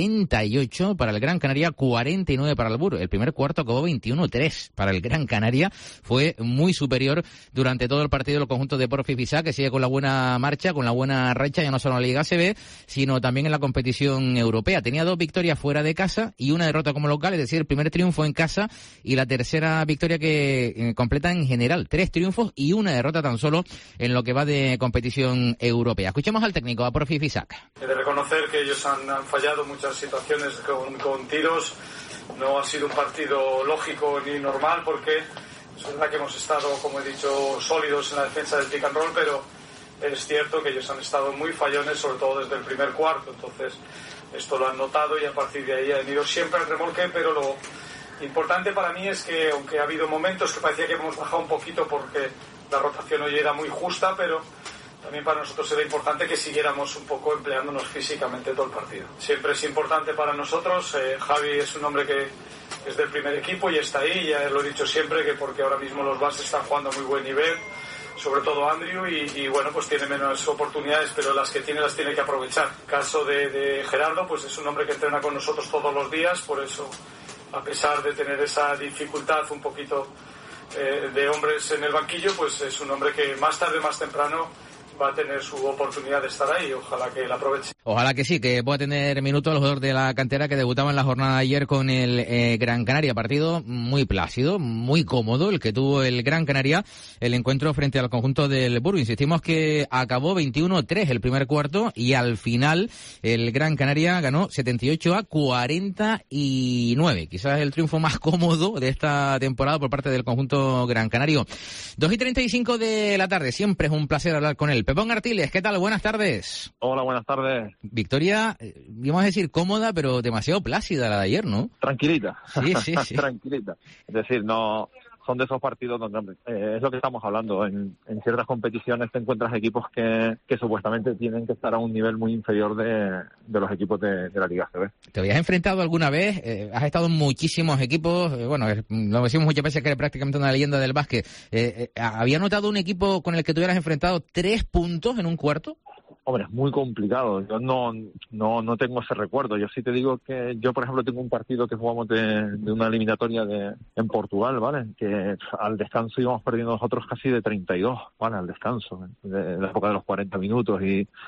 78 para el Gran Canaria, 49 para el Bourou. El primer cuarto acabó 21-3 para el Gran Canaria. Fue muy superior durante todo el partido el conjunto de Porfi Pisa, que sigue con la buena marcha, con la buena racha, ya no solo en la Liga ACB, sino también en la competición europea. Tenía 2 victorias fuera de casa y una derrota como local, es decir, el primer triunfo en casa y la tercera victoria que completa en general. 3 triunfos y una derrota tan solo en lo que va de competición europea. Escuchemos al técnico, a Porfi Pisa. He de reconocer que ellos han fallado muchas situaciones con tiros. No ha sido un partido lógico ni normal porque es verdad que hemos estado, como he dicho, sólidos en la defensa del pick and roll, pero es cierto que ellos han estado muy fallones, sobre todo desde el primer cuarto. Entonces esto lo han notado y a partir de ahí han ido siempre al remolque, pero lo importante para mí es que, aunque ha habido momentos que parecía que hemos bajado un poquito porque la rotación hoy era muy justa, pero también para nosotros era importante que siguiéramos un poco empleándonos físicamente todo el partido. Siempre es importante para nosotros. Javi es un hombre que es del primer equipo y está ahí. Ya lo he dicho siempre, que porque ahora mismo los bases están jugando a muy buen nivel, sobre todo Andrew, y bueno, pues tiene menos oportunidades, pero las que tiene las tiene que aprovechar. El caso de Gerardo, pues es un hombre que entrena con nosotros todos los días, por eso, a pesar de tener esa dificultad un poquito de hombres en el banquillo, pues es un hombre que más tarde, más temprano, va a tener su oportunidad de estar ahí. Ojalá que la aproveche. Ojalá que sí, que pueda tener minutos los jugadores de la cantera que debutaban en la jornada de ayer con el Gran Canaria. Partido muy plácido, muy cómodo el que tuvo el Gran Canaria, el encuentro frente al conjunto del Bourou. Insistimos que acabó 21-3 el primer cuarto y al final el Gran Canaria ganó 78-49. Quizás el triunfo más cómodo de esta temporada por parte del conjunto gran canario. 2:35 de la tarde. Siempre es un placer hablar con él. Pepón Artiles, ¿qué tal? Buenas tardes. Hola, buenas tardes. Victoria, íbamos a decir cómoda, pero demasiado plácida la de ayer, ¿no? Tranquilita. Sí. Tranquilita. Es decir, no son de esos partidos donde, hombre, es lo que estamos hablando. En ciertas competiciones te encuentras equipos que supuestamente tienen que estar a un nivel muy inferior de los equipos de la Liga CB. ¿Te habías enfrentado alguna vez? Has estado en muchísimos equipos, lo decimos muchas veces que eres prácticamente una leyenda del básquet. ¿Había notado un equipo con el que te hubieras enfrentado 3 puntos en un cuarto? Hombre, es muy complicado. Yo no tengo ese recuerdo. Yo sí te digo que yo, por ejemplo, tengo un partido que jugamos de una eliminatoria en Portugal, ¿vale? Que al descanso íbamos perdiendo nosotros casi de 32, ¿vale? Al descanso, de la época de los 40 minutos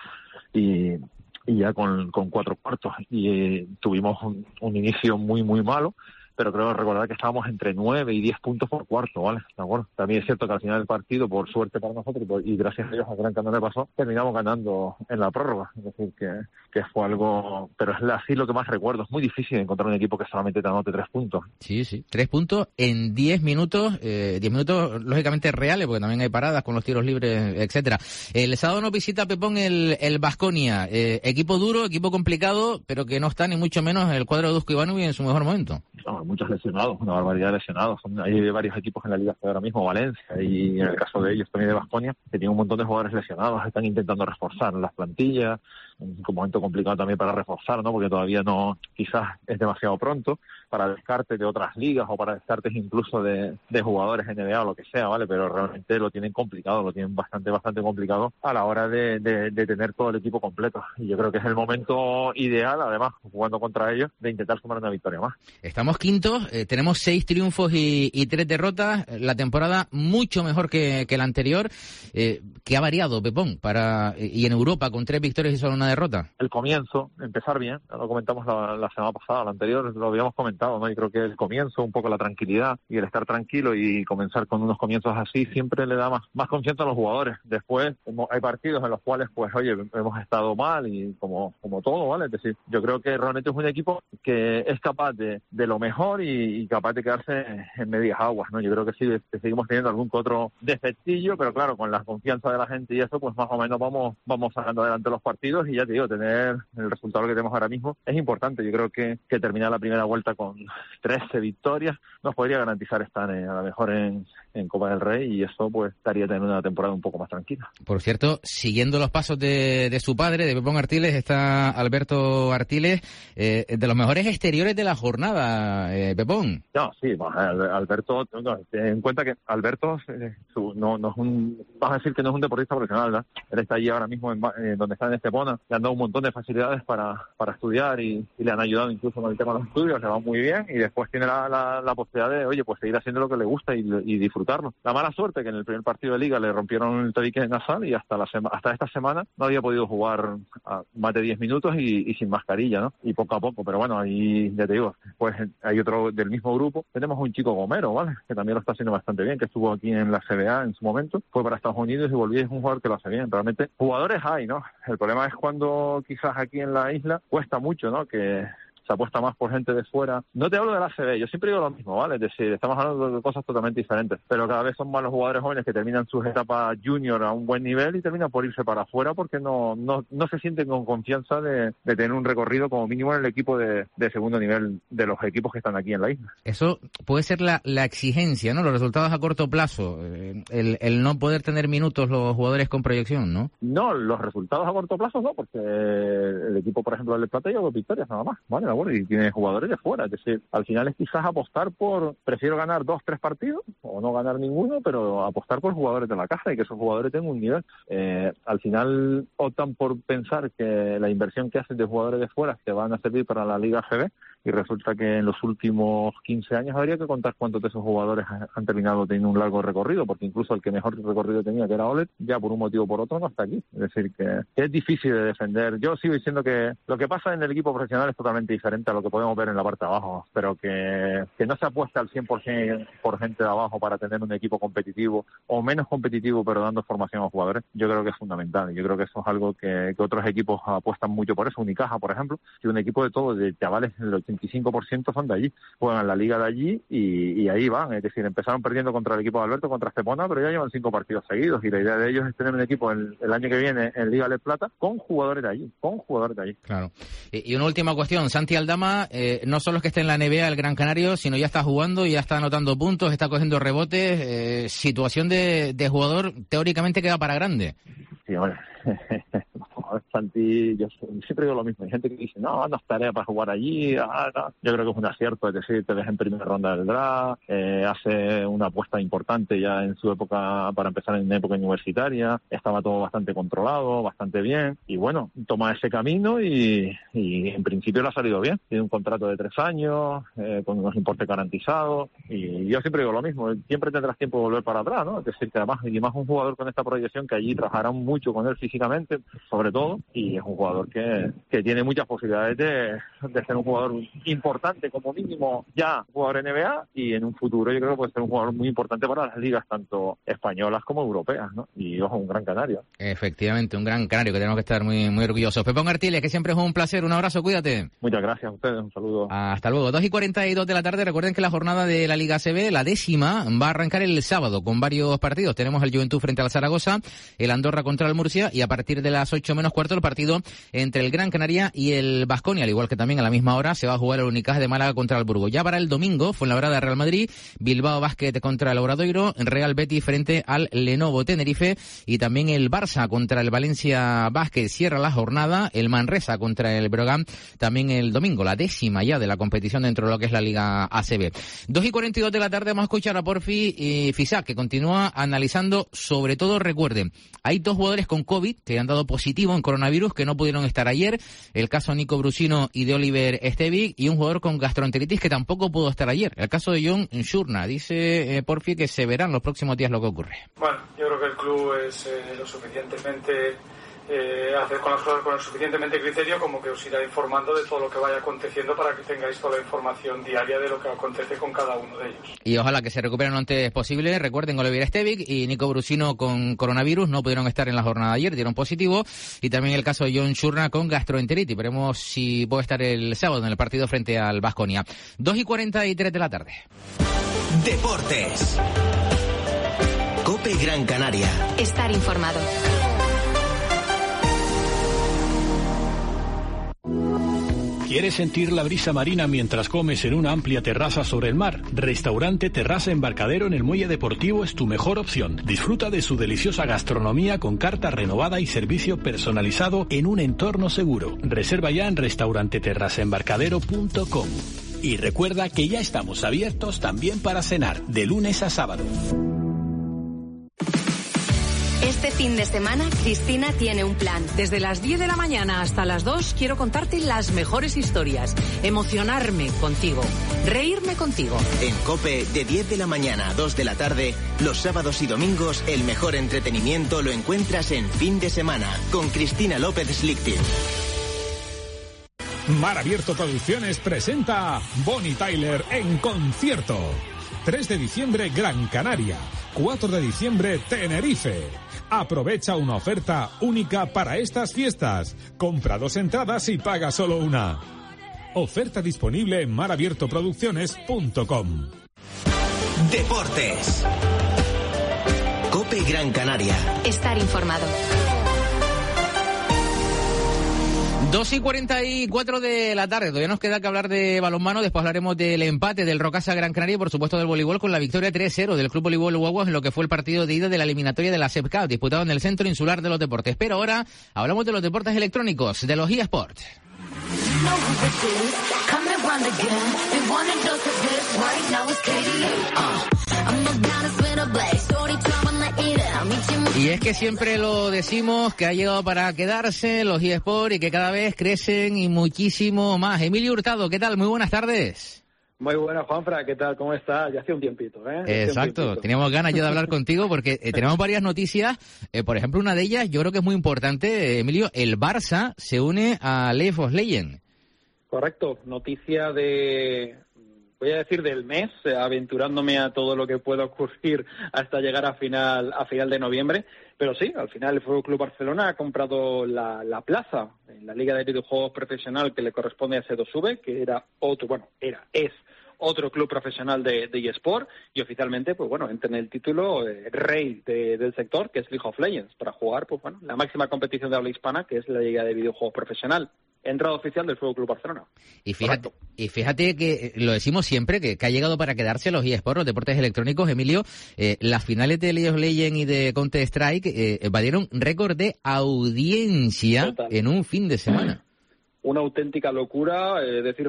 y ya con 4 cuartos. Y tuvimos un inicio muy, muy malo. Pero creo recordar que estábamos entre 9 y 10 puntos por cuarto, ¿vale? ¿De acuerdo? También es cierto que al final del partido, por suerte para nosotros y gracias a Dios a Gran Canaria pasó, terminamos ganando en la prórroga. Es decir, que fue algo... Pero es así lo que más recuerdo. Es muy difícil encontrar un equipo que solamente te anote 3 puntos. Sí. 3 puntos en 10 minutos. 10 minutos, lógicamente, reales, porque también hay paradas con los tiros libres, etcétera. El sábado nos visita Pepón el Baskonia. Equipo duro, equipo complicado, pero que no está ni mucho menos en el cuadro de Dusko Ivanovic en su mejor momento. No, muchos lesionados, una barbaridad de lesionados. Hay varios equipos en la Liga ahora mismo, Valencia y en el caso de ellos también de Baskonia, que tienen un montón de jugadores lesionados, están intentando reforzar las plantillas, un momento complicado también para reforzar, ¿no? Porque todavía no, quizás es demasiado pronto para descartes de otras ligas o para descartes incluso de jugadores NBA o lo que sea, ¿vale? Pero realmente lo tienen complicado, lo tienen bastante complicado a la hora de tener todo el equipo completo. Y yo creo que es el momento ideal, además, jugando contra ellos, de intentar sumar una victoria más. Estamos quintos, tenemos 6 triunfos y 3 derrotas, la temporada mucho mejor que la anterior. ¿Qué ha variado, Pepón, y en Europa con 3 victorias y solo una derrota? El comienzo, empezar bien, lo comentamos la semana pasada, la anterior lo habíamos comentado, ¿no? Y creo que el comienzo, un poco la tranquilidad y el estar tranquilo y comenzar con unos comienzos así siempre le da más confianza a los jugadores. Después hay partidos en los cuales, pues, oye, hemos estado mal y como todo, ¿vale? Es decir, yo creo que realmente es un equipo que es capaz de lo mejor y capaz de quedarse en medias aguas, ¿no? Yo creo que sí, que seguimos teniendo algún que otro defectillo, pero claro, con la confianza de la gente y eso, pues más o menos vamos sacando adelante los partidos y ya te digo, tener el resultado que tenemos ahora mismo es importante. Yo creo que terminar la primera vuelta con 13 victorias nos podría garantizar estar a lo mejor en Copa del Rey y eso pues estaría teniendo una temporada un poco más tranquila. Por cierto, siguiendo los pasos de su padre, de Pepón Artiles, está Alberto Artiles, de los mejores exteriores de la jornada, Pepón. No, sí, Alberto, ten en cuenta que Alberto no es vas a decir que no es un deportista profesional, ¿verdad? Él está allí ahora mismo donde está en Estepona, le han dado un montón de facilidades para estudiar y le han ayudado incluso con el tema de los estudios, le va muy bien y después tiene la posibilidad de, oye, pues seguir haciendo lo que le gusta y disfrutarlo. La mala suerte que en el primer partido de Liga le rompieron el tabique nasal y hasta esta semana no había podido jugar más de 10 minutos y sin mascarilla, ¿no? Y poco a poco, pero bueno, ahí ya te digo, pues hay otro del mismo grupo, tenemos un chico Gomero, ¿vale? Que también lo está haciendo bastante bien, que estuvo aquí en la CBA en su momento, fue para Estados Unidos y volvió, es un jugador que lo hace bien. Realmente jugadores hay, ¿no? El problema es cuando quizás aquí en la isla cuesta mucho, ¿no? Que se apuesta más por gente de fuera. No te hablo de la ACB, yo siempre digo lo mismo, ¿vale? Es decir, estamos hablando de cosas totalmente diferentes, pero cada vez son más los jugadores jóvenes que terminan sus etapas junior a un buen nivel y terminan por irse para afuera porque no se sienten con confianza de tener un recorrido como mínimo en el equipo de segundo nivel de los equipos que están aquí en la isla. Eso puede ser la exigencia, ¿no? Los resultados a corto plazo, el no poder tener minutos los jugadores con proyección, ¿no? No, los resultados a corto plazo no, porque el equipo, por ejemplo, del Plata lleva 2 victorias nada más, ¿vale? Y tiene jugadores de fuera, es decir, al final es quizás apostar prefiero ganar 2-3 partidos o no ganar ninguno, pero apostar por jugadores de la casa y que esos jugadores tengan un nivel. Al final optan por pensar que la inversión que hacen de jugadores de fuera te van a servir para la Liga GB y resulta que en los últimos 15 años habría que contar cuántos de esos jugadores han terminado teniendo un largo recorrido, porque incluso el que mejor recorrido tenía, que era Olet, ya por un motivo o por otro no está aquí. Es decir, que es difícil de defender. Yo sigo diciendo que lo que pasa en el equipo profesional es totalmente diferente a lo que podemos ver en la parte de abajo, pero que no se apuesta al 100% por gente de abajo para tener un equipo competitivo o menos competitivo, pero dando formación a los jugadores, yo creo que es fundamental. Yo creo que eso es algo que otros equipos apuestan mucho por eso. Unicaja, por ejemplo, que un equipo de todos, de chavales 85% son de allí, juegan la liga de allí y ahí van. Es decir, empezaron perdiendo contra el equipo de Alberto, contra Estepona, pero ya llevan 5 partidos seguidos y la idea de ellos es tener un equipo el año que viene en Liga Les Plata con jugadores de allí, Claro. Y una última cuestión, Santi Aldama, no solo es que esté en la NBA el Gran Canario, sino ya está jugando, ya está anotando puntos, está cogiendo rebotes, situación de jugador teóricamente queda para grande. Sí, bueno. Santi, yo siempre digo lo mismo, hay gente que dice, no es tarea para jugar allí, no. Yo creo que es un acierto, es decir, te deja en primera ronda del draft, hace una apuesta importante ya en su época, para empezar en época universitaria, estaba todo bastante controlado, bastante bien, y bueno, toma ese camino y en principio le ha salido bien, tiene un contrato de 3 años, con unos importes garantizados, y yo siempre digo lo mismo, siempre tendrás tiempo de volver para atrás, ¿no? Es decir, que además, y más un jugador con esta proyección que allí trabajarán mucho con él físicamente, sobre todo, y es un jugador que tiene muchas posibilidades de ser un jugador importante, como mínimo ya jugador NBA, y en un futuro yo creo que puede ser un jugador muy importante para las ligas tanto españolas como europeas, ¿no? Y ojo, un gran canario. Efectivamente, un gran canario que tenemos que estar muy, muy orgullosos. Pepón Artiles, que siempre es un placer, un abrazo, cuídate. Muchas gracias a ustedes, un saludo. Hasta luego. 2:42 de la tarde, recuerden que la jornada de la Liga ACB, la 10ª, va a arrancar el sábado con varios partidos. Tenemos el Juventud frente al Zaragoza, el Andorra contra el Murcia, y a partir de las 8 menos cuarto el partido entre el Gran Canaria y el Baskonia, al igual que también a la misma hora se va a jugar el Unicaja de Málaga contra el Burgos. Ya para el domingo, Fuenlabrada Real Madrid, Bilbao Basket contra el Obradoiro, Real Betis frente al Lenovo Tenerife, y también el Barça contra el Valencia Basket cierra la jornada, el Manresa contra el Breogán también el domingo, la 10ª ya de la competición dentro de lo que es la Liga ACB. 2:42 de la tarde, vamos a escuchar a Porfi Fisac, que continúa analizando, sobre todo, recuerden, hay 2 jugadores con COVID que han dado positivo en coronavirus que no pudieron estar ayer, el caso Nico Brusino y de Oliver Estevic, y un jugador con gastroenteritis que tampoco pudo estar ayer, el caso de John Shurna. Dice Porfi que se verá en los próximos días lo que ocurre. Bueno, yo creo que el club es lo suficientemente hacer con las cosas con el suficientemente criterio como que os irá informando de todo lo que vaya aconteciendo para que tengáis toda la información diaria de lo que acontece con cada uno de ellos. Y ojalá que se recuperen lo antes posible. Recuerden, Oliver Estevic y Nico Brusino con coronavirus no pudieron estar en la jornada de ayer, dieron positivo, y también el caso de John Shurna con gastroenteritis. Veremos si puede estar el sábado en el partido frente al Baskonia. 2:43 de la tarde. Deportes. COPE Gran Canaria. Estar informado. ¿Quieres sentir la brisa marina mientras comes en una amplia terraza sobre el mar? Restaurante Terraza Embarcadero en el Muelle Deportivo es tu mejor opción. Disfruta de su deliciosa gastronomía con carta renovada y servicio personalizado en un entorno seguro. Reserva ya en restauranteterrazaembarcadero.com. Y recuerda que ya estamos abiertos también para cenar, de lunes a sábado. Este fin de semana, Cristina tiene un plan. Desde las 10 de la mañana hasta las 2 quiero contarte las mejores historias, emocionarme contigo, reírme contigo. En COPE, de 10 de la mañana a 2 de la tarde, los sábados y domingos, el mejor entretenimiento lo encuentras en Fin de Semana, con Cristina López Slichting. Mar Abierto Producciones presenta Bonnie Tyler en concierto. 3 de diciembre, Gran Canaria. 4 de diciembre, Tenerife. Aprovecha una oferta única para estas fiestas. Compra 2 entradas y paga solo una. Oferta disponible en marabiertoproducciones.com. Deportes. COPE Gran Canaria. Estar informado. 2:44 de la tarde. Todavía nos queda que hablar de balonmano. Después hablaremos del empate del Rocasa Gran Canaria y, por supuesto, del voleibol, con la victoria 3-0 del Club Voleibol Guaguas en lo que fue el partido de ida de la eliminatoria de la SEP Cup, disputado en el Centro Insular de los Deportes. Pero ahora hablamos de los deportes electrónicos, de los eSports. Y es que siempre lo decimos, que ha llegado para quedarse los eSports y que cada vez crecen y muchísimo más. Emilio Hurtado, ¿qué tal? Muy buenas tardes. Muy buenas, Juanfra, ¿qué tal? ¿Cómo estás? Ya hace un tiempito, ¿eh? Exacto, teníamos ganas ya de hablar contigo porque tenemos varias noticias. Por ejemplo, una de ellas yo creo que es muy importante, Emilio, el Barça se une a League of Legends. Correcto, noticia de voy a decir del mes, aventurándome a todo lo que pueda ocurrir hasta llegar a final de noviembre. Pero sí, al final el Fútbol Club Barcelona ha comprado la plaza en la Liga de Videojuegos Profesional que le corresponde a C2V, que es otro club profesional de eSport, y oficialmente, pues bueno, entra en el título rey del sector, que es League of Legends, para jugar, pues bueno, la máxima competición de habla hispana, que es la Liga de Videojuegos Profesional. Entrada oficial del Fútbol Club Barcelona. Y fíjate que lo decimos siempre, que ha llegado para quedarse los eSports, los deportes electrónicos. Emilio, las finales de League of Legends y de Counter-Strike valieron récord de audiencia en un fin de semana. Una auténtica locura,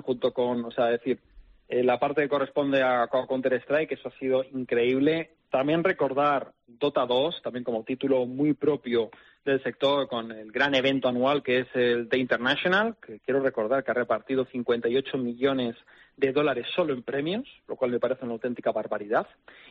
la parte que corresponde a Counter-Strike, eso ha sido increíble. También recordar Dota 2, también como título muy propio del sector, con el gran evento anual que es el The International, que quiero recordar que ha repartido $58 millones solo en premios, lo cual me parece una auténtica barbaridad.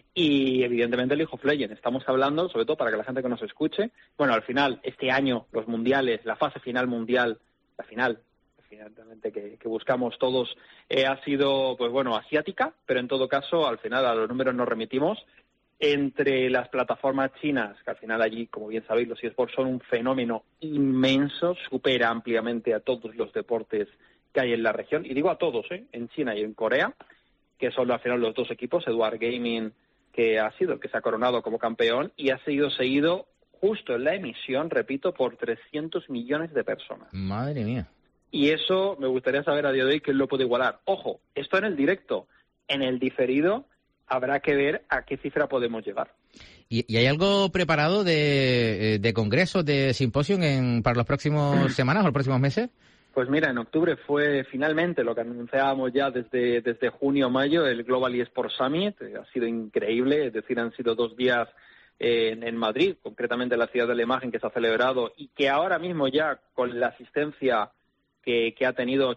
Y evidentemente League of Legends. Estamos hablando, sobre todo para que la gente que nos escuche, bueno, al final, este año, los mundiales, la fase final mundial, la final finalmente que buscamos todos, ha sido, pues bueno, asiática, pero en todo caso, al final a los números nos remitimos. Entre las plataformas chinas, que al final allí, como bien sabéis, los eSports son un fenómeno inmenso, supera ampliamente a todos los deportes que hay en la región, y digo a todos, en China y en Corea, que son al final los dos equipos, Eduard Gaming, que ha sido el que se ha coronado como campeón, y ha sido seguido justo en la emisión, repito, por 300 millones de personas. Madre mía. Y eso me gustaría saber a día de hoy quién lo puede igualar. Ojo, esto en el directo. En el diferido habrá que ver a qué cifra podemos llegar. ¿Y hay algo preparado de congresos, de simposium para las próximas semanas o los próximos meses? Pues mira, en octubre fue finalmente lo que anunciábamos ya desde junio o mayo, el Global eSports Summit. Ha sido increíble, es decir, han sido 2 días en Madrid, concretamente en la Ciudad de la Imagen, que se ha celebrado y que ahora mismo ya con la asistencia que ha tenido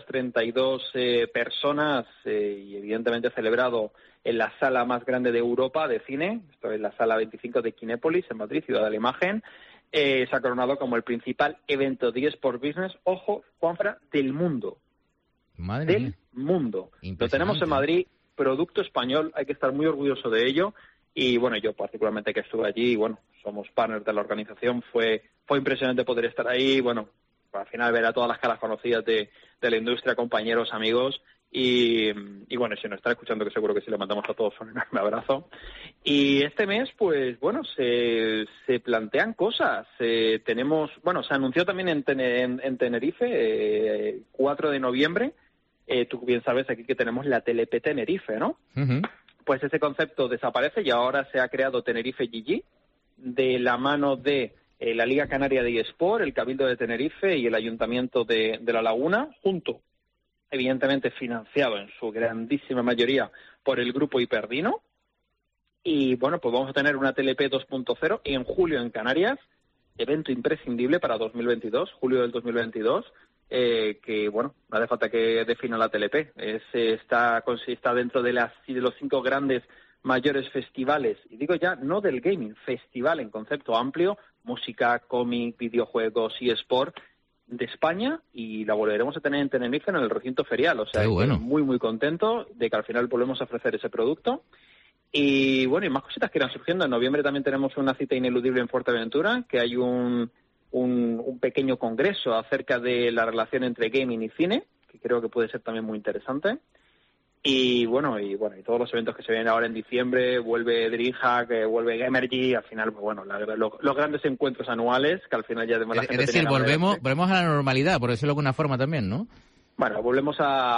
832 personas y evidentemente celebrado en la sala más grande de Europa de cine, esto es la sala 25 de Kinépolis, en Madrid, Ciudad de la Imagen, se ha coronado como el principal evento de eSport Business, ojo, Juanfra, del mundo. Madre mía. Mundo. Lo tenemos en Madrid, producto español, hay que estar muy orgulloso de ello. Y bueno, yo particularmente que estuve allí, bueno, somos partners de la organización, fue impresionante poder estar ahí, bueno, al final ver a todas las caras conocidas de la industria, compañeros, amigos, y bueno, si nos están escuchando, que seguro que sí, le mandamos a todos un enorme abrazo. Y este mes, pues bueno, se plantean cosas. Se anunció también en Tenerife, 4 de noviembre, tú bien sabes aquí que tenemos la TLP Tenerife, ¿no? Uh-huh. Pues ese concepto desaparece y ahora se ha creado Tenerife GG de la mano de la Liga Canaria de eSport, el Cabildo de Tenerife y el Ayuntamiento de La Laguna, junto, evidentemente financiado en su grandísima mayoría por el Grupo Hiperdino. Y bueno, pues vamos a tener una TLP 2.0 en julio en Canarias, evento imprescindible para 2022, julio del 2022, que bueno, no hace falta que defina la TLP, está dentro de los 5 grandes mayores festivales, y digo ya, no del gaming, festival en concepto amplio, música, cómic, videojuegos y eSport de España, y la volveremos a tener en Tenerife en el recinto ferial, o sea, bueno, muy muy contento de que al final volvemos a ofrecer ese producto. Y bueno, y más cositas que irán surgiendo. En noviembre también tenemos una cita ineludible en Fuerteventura, que hay un pequeño congreso acerca de la relación entre gaming y cine, que creo que puede ser también muy interesante. Y bueno, y todos los eventos que se vienen ahora en diciembre, vuelve DreamHack, vuelve Gamergy, al final, pues bueno, los grandes encuentros anuales, que al final ya la gente. Es decir, volvemos a la normalidad, por decirlo de alguna forma también, ¿no? Bueno, volvemos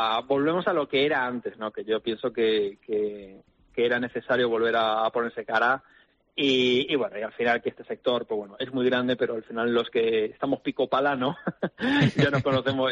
a lo que era antes, ¿no? Que yo pienso que era necesario volver a ponerse cara. Y bueno, y al final que este sector, pues bueno, es muy grande, pero al final los que estamos pico pala, ¿no? ya nos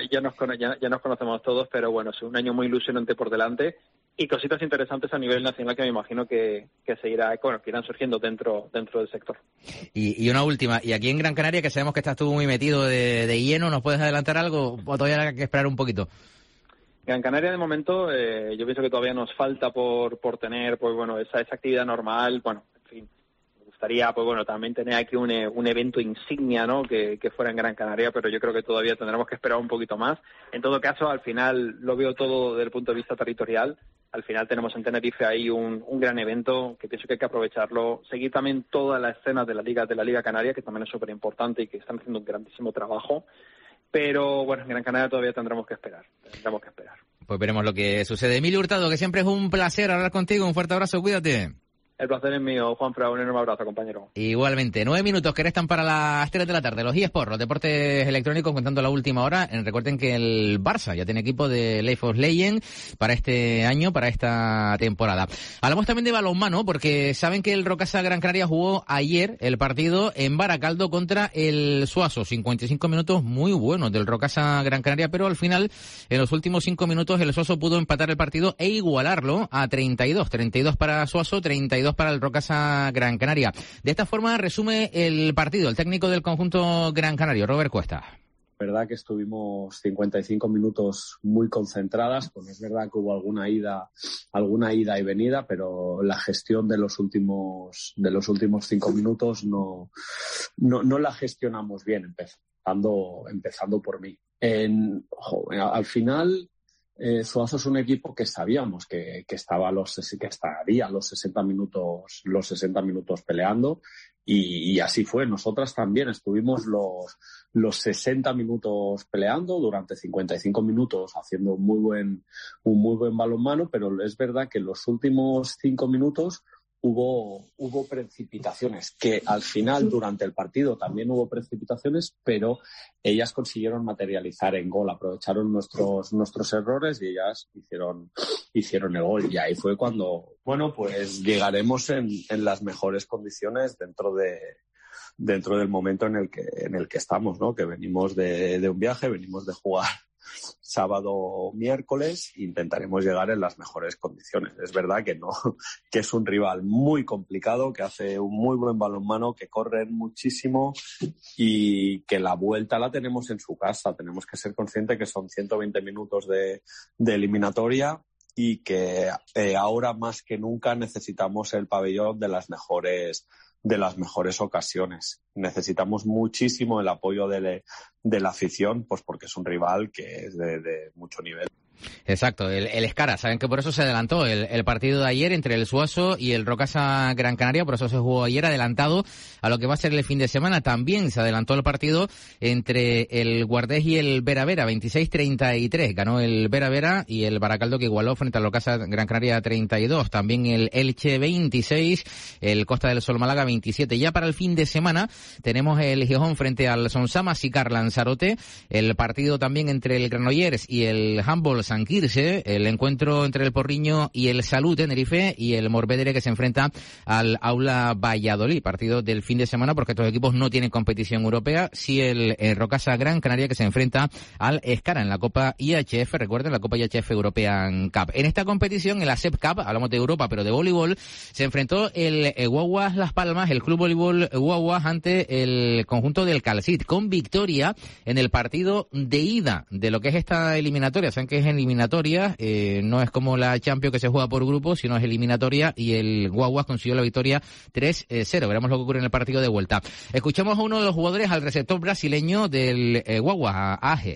conocemos todos, pero bueno, es un año muy ilusionante por delante y cositas interesantes a nivel nacional que me imagino que seguirá, bueno, que irán surgiendo dentro del sector. Y una última, y aquí en Gran Canaria, que sabemos que estás tú muy metido de lleno, ¿nos puedes adelantar algo o todavía hay que esperar un poquito? Gran Canaria, de momento, yo pienso que todavía nos falta por tener, pues bueno, esa actividad normal, bueno, en fin. Gustaría, pues bueno, también tener aquí un evento insignia, ¿no? Que fuera en Gran Canaria, pero yo creo que todavía tendremos que esperar un poquito más. En todo caso, al final lo veo todo desde el punto de vista territorial al final tenemos en Tenerife ahí un gran evento que pienso que hay que aprovecharlo, seguir también toda la escena de la Liga Canaria, que también es súper importante y que están haciendo un grandísimo trabajo, pero bueno, en Gran Canaria todavía tendremos que esperar. Pues veremos lo que sucede. Emilio Hurtado, que siempre es un placer hablar contigo, un fuerte abrazo, cuídate. El placer es mío, Juanfran, un enorme abrazo, compañero. Igualmente, 9 minutos que restan para las 3 de la tarde. Los eSports, los deportes electrónicos, contando la última hora. Recuerden que el Barça ya tiene equipo de League of Legends para este año, para esta temporada. Hablamos también de balonmano, porque saben que el Rocasa Gran Canaria jugó ayer el partido en Baracaldo contra el Suazo. 55 minutos muy buenos del Rocasa Gran Canaria, pero al final, en los últimos 5 minutos, el Suazo pudo empatar el partido e igualarlo a 32. 32 para Suazo, 32 para el Rocasa Gran Canaria. De esta forma resume el partido el técnico del conjunto Gran Canario, Robert Cuesta. Verdad que estuvimos 55 minutos muy concentradas, pues es verdad que hubo alguna ida y venida, pero la gestión de los últimos 5 minutos no la gestionamos bien, empezando por mí. Al final, Suazo es un equipo que sabíamos que estaría los 60 minutos peleando, y así fue. Nosotras también estuvimos los 60 minutos peleando durante 55 minutos, haciendo un muy buen balonmano, pero es verdad que en los últimos 5 minutos hubo precipitaciones, que al final durante el partido también hubo precipitaciones, pero ellas consiguieron materializar en gol, aprovecharon nuestros errores y ellas hicieron el gol, y ahí fue cuando, bueno, pues llegaremos en las mejores condiciones dentro del momento en el que estamos, ¿no? Que venimos de un viaje, venimos de jugar sábado, miércoles, intentaremos llegar en las mejores condiciones. Es verdad que es un rival muy complicado, que hace un muy buen balonmano, que corren muchísimo y que la vuelta la tenemos en su casa. Tenemos que ser conscientes que son 120 minutos de eliminatoria y que ahora más que nunca necesitamos el pabellón de las mejores ocasiones. Necesitamos muchísimo el apoyo de la afición, pues porque es un rival que es de mucho nivel. Exacto, el Escara. Saben que por eso se adelantó el partido de ayer entre el Suazo y el Rocasa Gran Canaria, por eso se jugó ayer adelantado a lo que va a ser el fin de semana. También se adelantó el partido entre el Guardés y el Vera Vera, 26-33. Ganó el Vera Vera y el Baracaldo, que igualó frente al Rocasa Gran Canaria, 32. También el Elche, 26. El Costa del Sol Málaga, 27. Ya para el fin de semana tenemos el Gijón frente al Sonsama Sicar Lanzarote. El partido también entre el Granollers y el Handball San Quirze, el encuentro entre el Porriño y el Salud Tenerife, y el Morvedre, que se enfrenta al Aula Valladolid. Partido del fin de semana, porque estos equipos no tienen competición europea. Sí el Rocasa Gran Canaria, que se enfrenta al Escara en la Copa IHF, recuerden, la Copa IHF European Cup. En esta competición, en la SEP Cup, hablamos de Europa, pero de voleibol, se enfrentó el Guaguas Las Palmas, el Club Voleibol Guaguas, ante el conjunto del Calcit, con victoria en el partido de ida de lo que es esta eliminatoria. Saben que es eliminatoria, no es como la Champions, que se juega por grupos, sino es eliminatoria, y el Guaguas consiguió la victoria 3-0. Veremos lo que ocurre en el partido de vuelta. Escuchamos a uno de los jugadores, al receptor brasileño del Guaguas, Aje.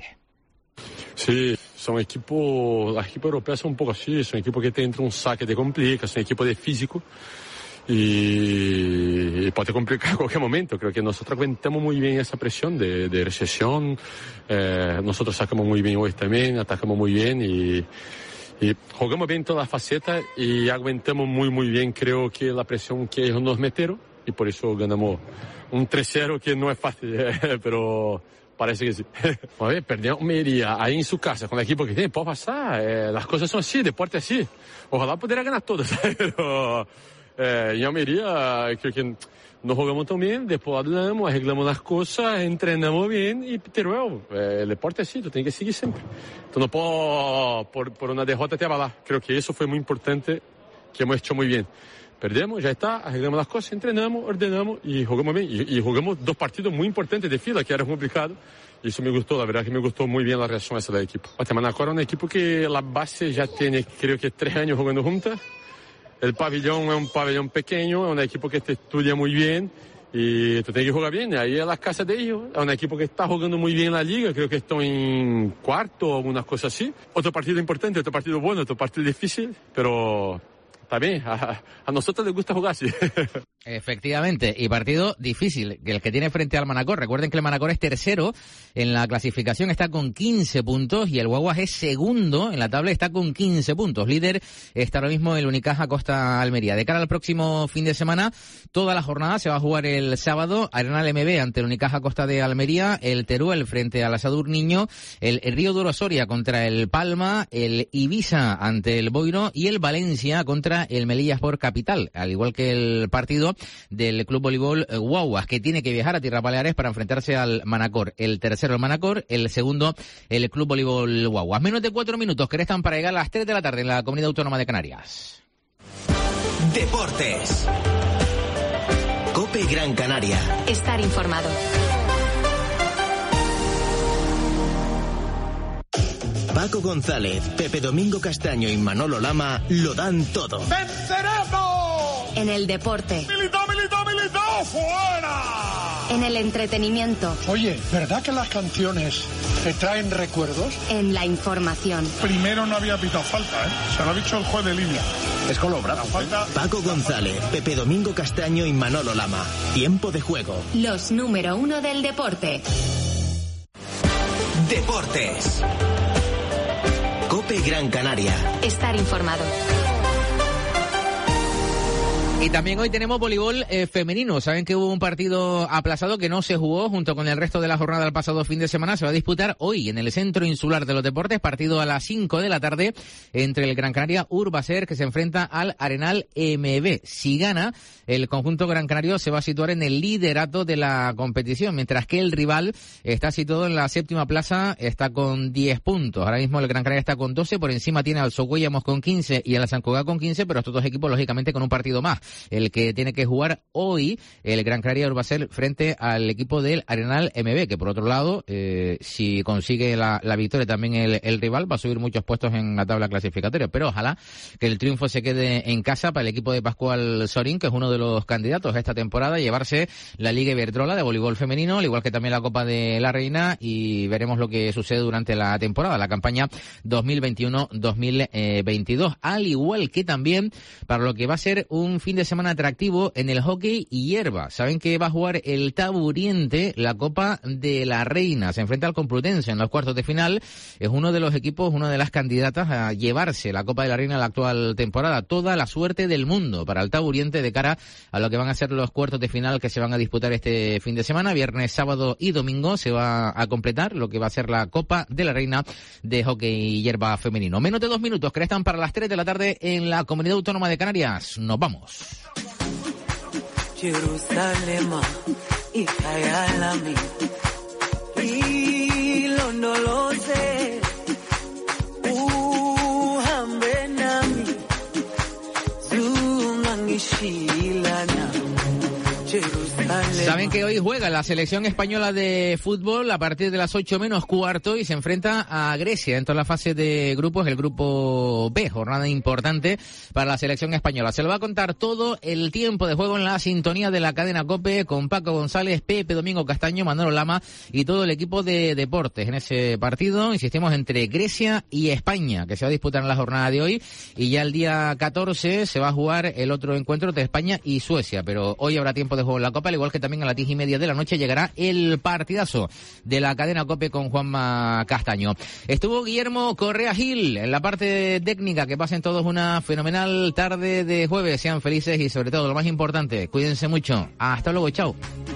Sí, son equipos, las equipos europeas son un poco así, son equipos que te entran un saque, te complica, son equipos de físico y puede complicar a cualquier momento. Creo que nosotros aguantamos muy bien esa presión de recesión, nosotros sacamos muy bien hoy también, atacamos muy bien y jugamos bien todas las facetas y aguantamos muy bien, creo que la presión que ellos nos metieron, y por eso ganamos un 3-0, que no es fácil, pero parece que sí. A ver, perdió Almería ahí en su casa, con el equipo que tiene, puede pasar, las cosas son así, deporte así, ojalá pudiera ganar todos, pero en Almería creo que nos jugamos también, después hablamos, arreglamos las cosas, entrenamos bien y pero el deporte es así, tú tienes que seguir siempre. Tú no puedes por una derrota te abalar. Creo que eso fue muy importante, que hemos hecho muy bien. Perdemos, ya está, arreglamos las cosas, entrenamos, ordenamos y jugamos bien. Y jugamos 2 partidos muy importantes de fila, que era complicado. Y eso me gustó, la verdad que me gustó muy bien la reacción esa del equipo. Manacor es un equipo que la base ya tiene, creo que 3 años jugando juntas. El pabellón es un pabellón pequeño, es un equipo que te estudia muy bien y tú tienes que jugar bien. Ahí a las casas de ellos, es un equipo que está jugando muy bien en la liga, creo que están en cuarto o algunas cosas así. Otro partido importante, otro partido bueno, otro partido difícil, pero está bien, a nosotros les gusta jugar así. Efectivamente, y partido difícil, el que tiene frente al Manacor. Recuerden que el Manacor es tercero en la clasificación, está con 15 puntos, y el Guaguas es segundo en la tabla, está con 15 puntos. Líder está ahora mismo el Unicaja Costa Almería. De cara al próximo fin de semana, toda la jornada se va a jugar el sábado. Arenal MB ante el Unicaja Costa de Almería, el Teruel frente al Asadur Niño, el Río Duro Soria contra el Palma, el Ibiza ante el Boiro y el Valencia contra el Melilla Sport Capital, al igual que el partido del Club Voleibol Guaguas, que tiene que viajar a Tierra Baleares para enfrentarse al Manacor. El tercero el Manacor, el segundo el Club Voleibol Guaguas. Menos de 4 minutos que restan para llegar a las 3 de la tarde en la Comunidad Autónoma de Canarias. Deportes. COPE Gran Canaria. Estar informado. Paco González, Pepe Domingo Castaño y Manolo Lama lo dan todo. ¡Venceremos! En el deporte. ¡Militao, fuera! En el entretenimiento. Oye, ¿verdad que las canciones te traen recuerdos? En la información. Primero no había pitado falta, ¿eh? Se lo ha dicho el juez de línea. Es con lo bravo. Paco González, Pepe Domingo Castaño y Manolo Lama. Tiempo de juego. Los número 1 del deporte. Deportes. COPE Gran Canaria. Estar informado. Y también hoy tenemos voleibol femenino. Saben que hubo un partido aplazado que no se jugó junto con el resto de la jornada del pasado fin de semana. Se va a disputar hoy en el Centro Insular de los Deportes, partido a las 5 de la tarde entre el Gran Canaria Urbaser, que se enfrenta al Arenal MB. Si gana, el conjunto gran canario se va a situar en el liderato de la competición, mientras que el rival está situado en la 7ª plaza, está con 10 puntos. Ahora mismo el Gran Canaria está con 12, por encima tiene al Socuellamos con 15 y al San Cugat con 15, pero estos dos equipos lógicamente con un partido más. El que tiene que jugar hoy el Gran Canaria Urbaser frente al equipo del Arenal MB, que por otro lado, si consigue la victoria también el rival, va a subir muchos puestos en la tabla clasificatoria, pero ojalá que el triunfo se quede en casa para el equipo de Pascual Sorín, que es uno de los candidatos a esta temporada a llevarse la Liga Iberdrola de voleibol femenino, al igual que también la Copa de la Reina, y veremos lo que sucede durante la temporada, la campaña 2021-2022, al igual que también para lo que va a ser un fin de semana atractivo en el hockey y hierba. Saben que va a jugar el Taburiente la Copa de la Reina, se enfrenta al Complutense en los cuartos de final, es uno de los equipos, una de las candidatas a llevarse la Copa de la Reina en la actual temporada. Toda la suerte del mundo para el Taburiente de cara a lo que van a ser los cuartos de final que se van a disputar este fin de semana, viernes, sábado y domingo se va a completar lo que va a ser la Copa de la Reina de hockey y hierba femenino. Menos de 2 minutos que restan para las 3 de la tarde en la Comunidad Autónoma de Canarias. Nos vamos. Jerusalem, ikayalami, ilondoloze, uhambe nami, zungangishilana. Saben que hoy juega la selección española de fútbol a partir de las 8 menos cuarto y se enfrenta a Grecia en toda la fase de grupos, el grupo B, jornada importante para la selección española. Se lo va a contar todo el tiempo de juego en la sintonía de la cadena COPE con Paco González, Pepe Domingo Castaño, Manolo Lama y todo el equipo de deportes en ese partido, insistimos, entre Grecia y España, que se va a disputar en la jornada de hoy, y ya el día 14 se va a jugar el otro encuentro de España y Suecia, pero hoy habrá tiempo de juego en la Copa, al igual que también a las 10:30 de la noche llegará el partidazo de la cadena COPE con Juanma Castaño. Estuvo Guillermo Correa Gil en la parte técnica. Que pasen todos una fenomenal tarde de jueves, sean felices y sobre todo lo más importante, cuídense mucho. Hasta luego, chao.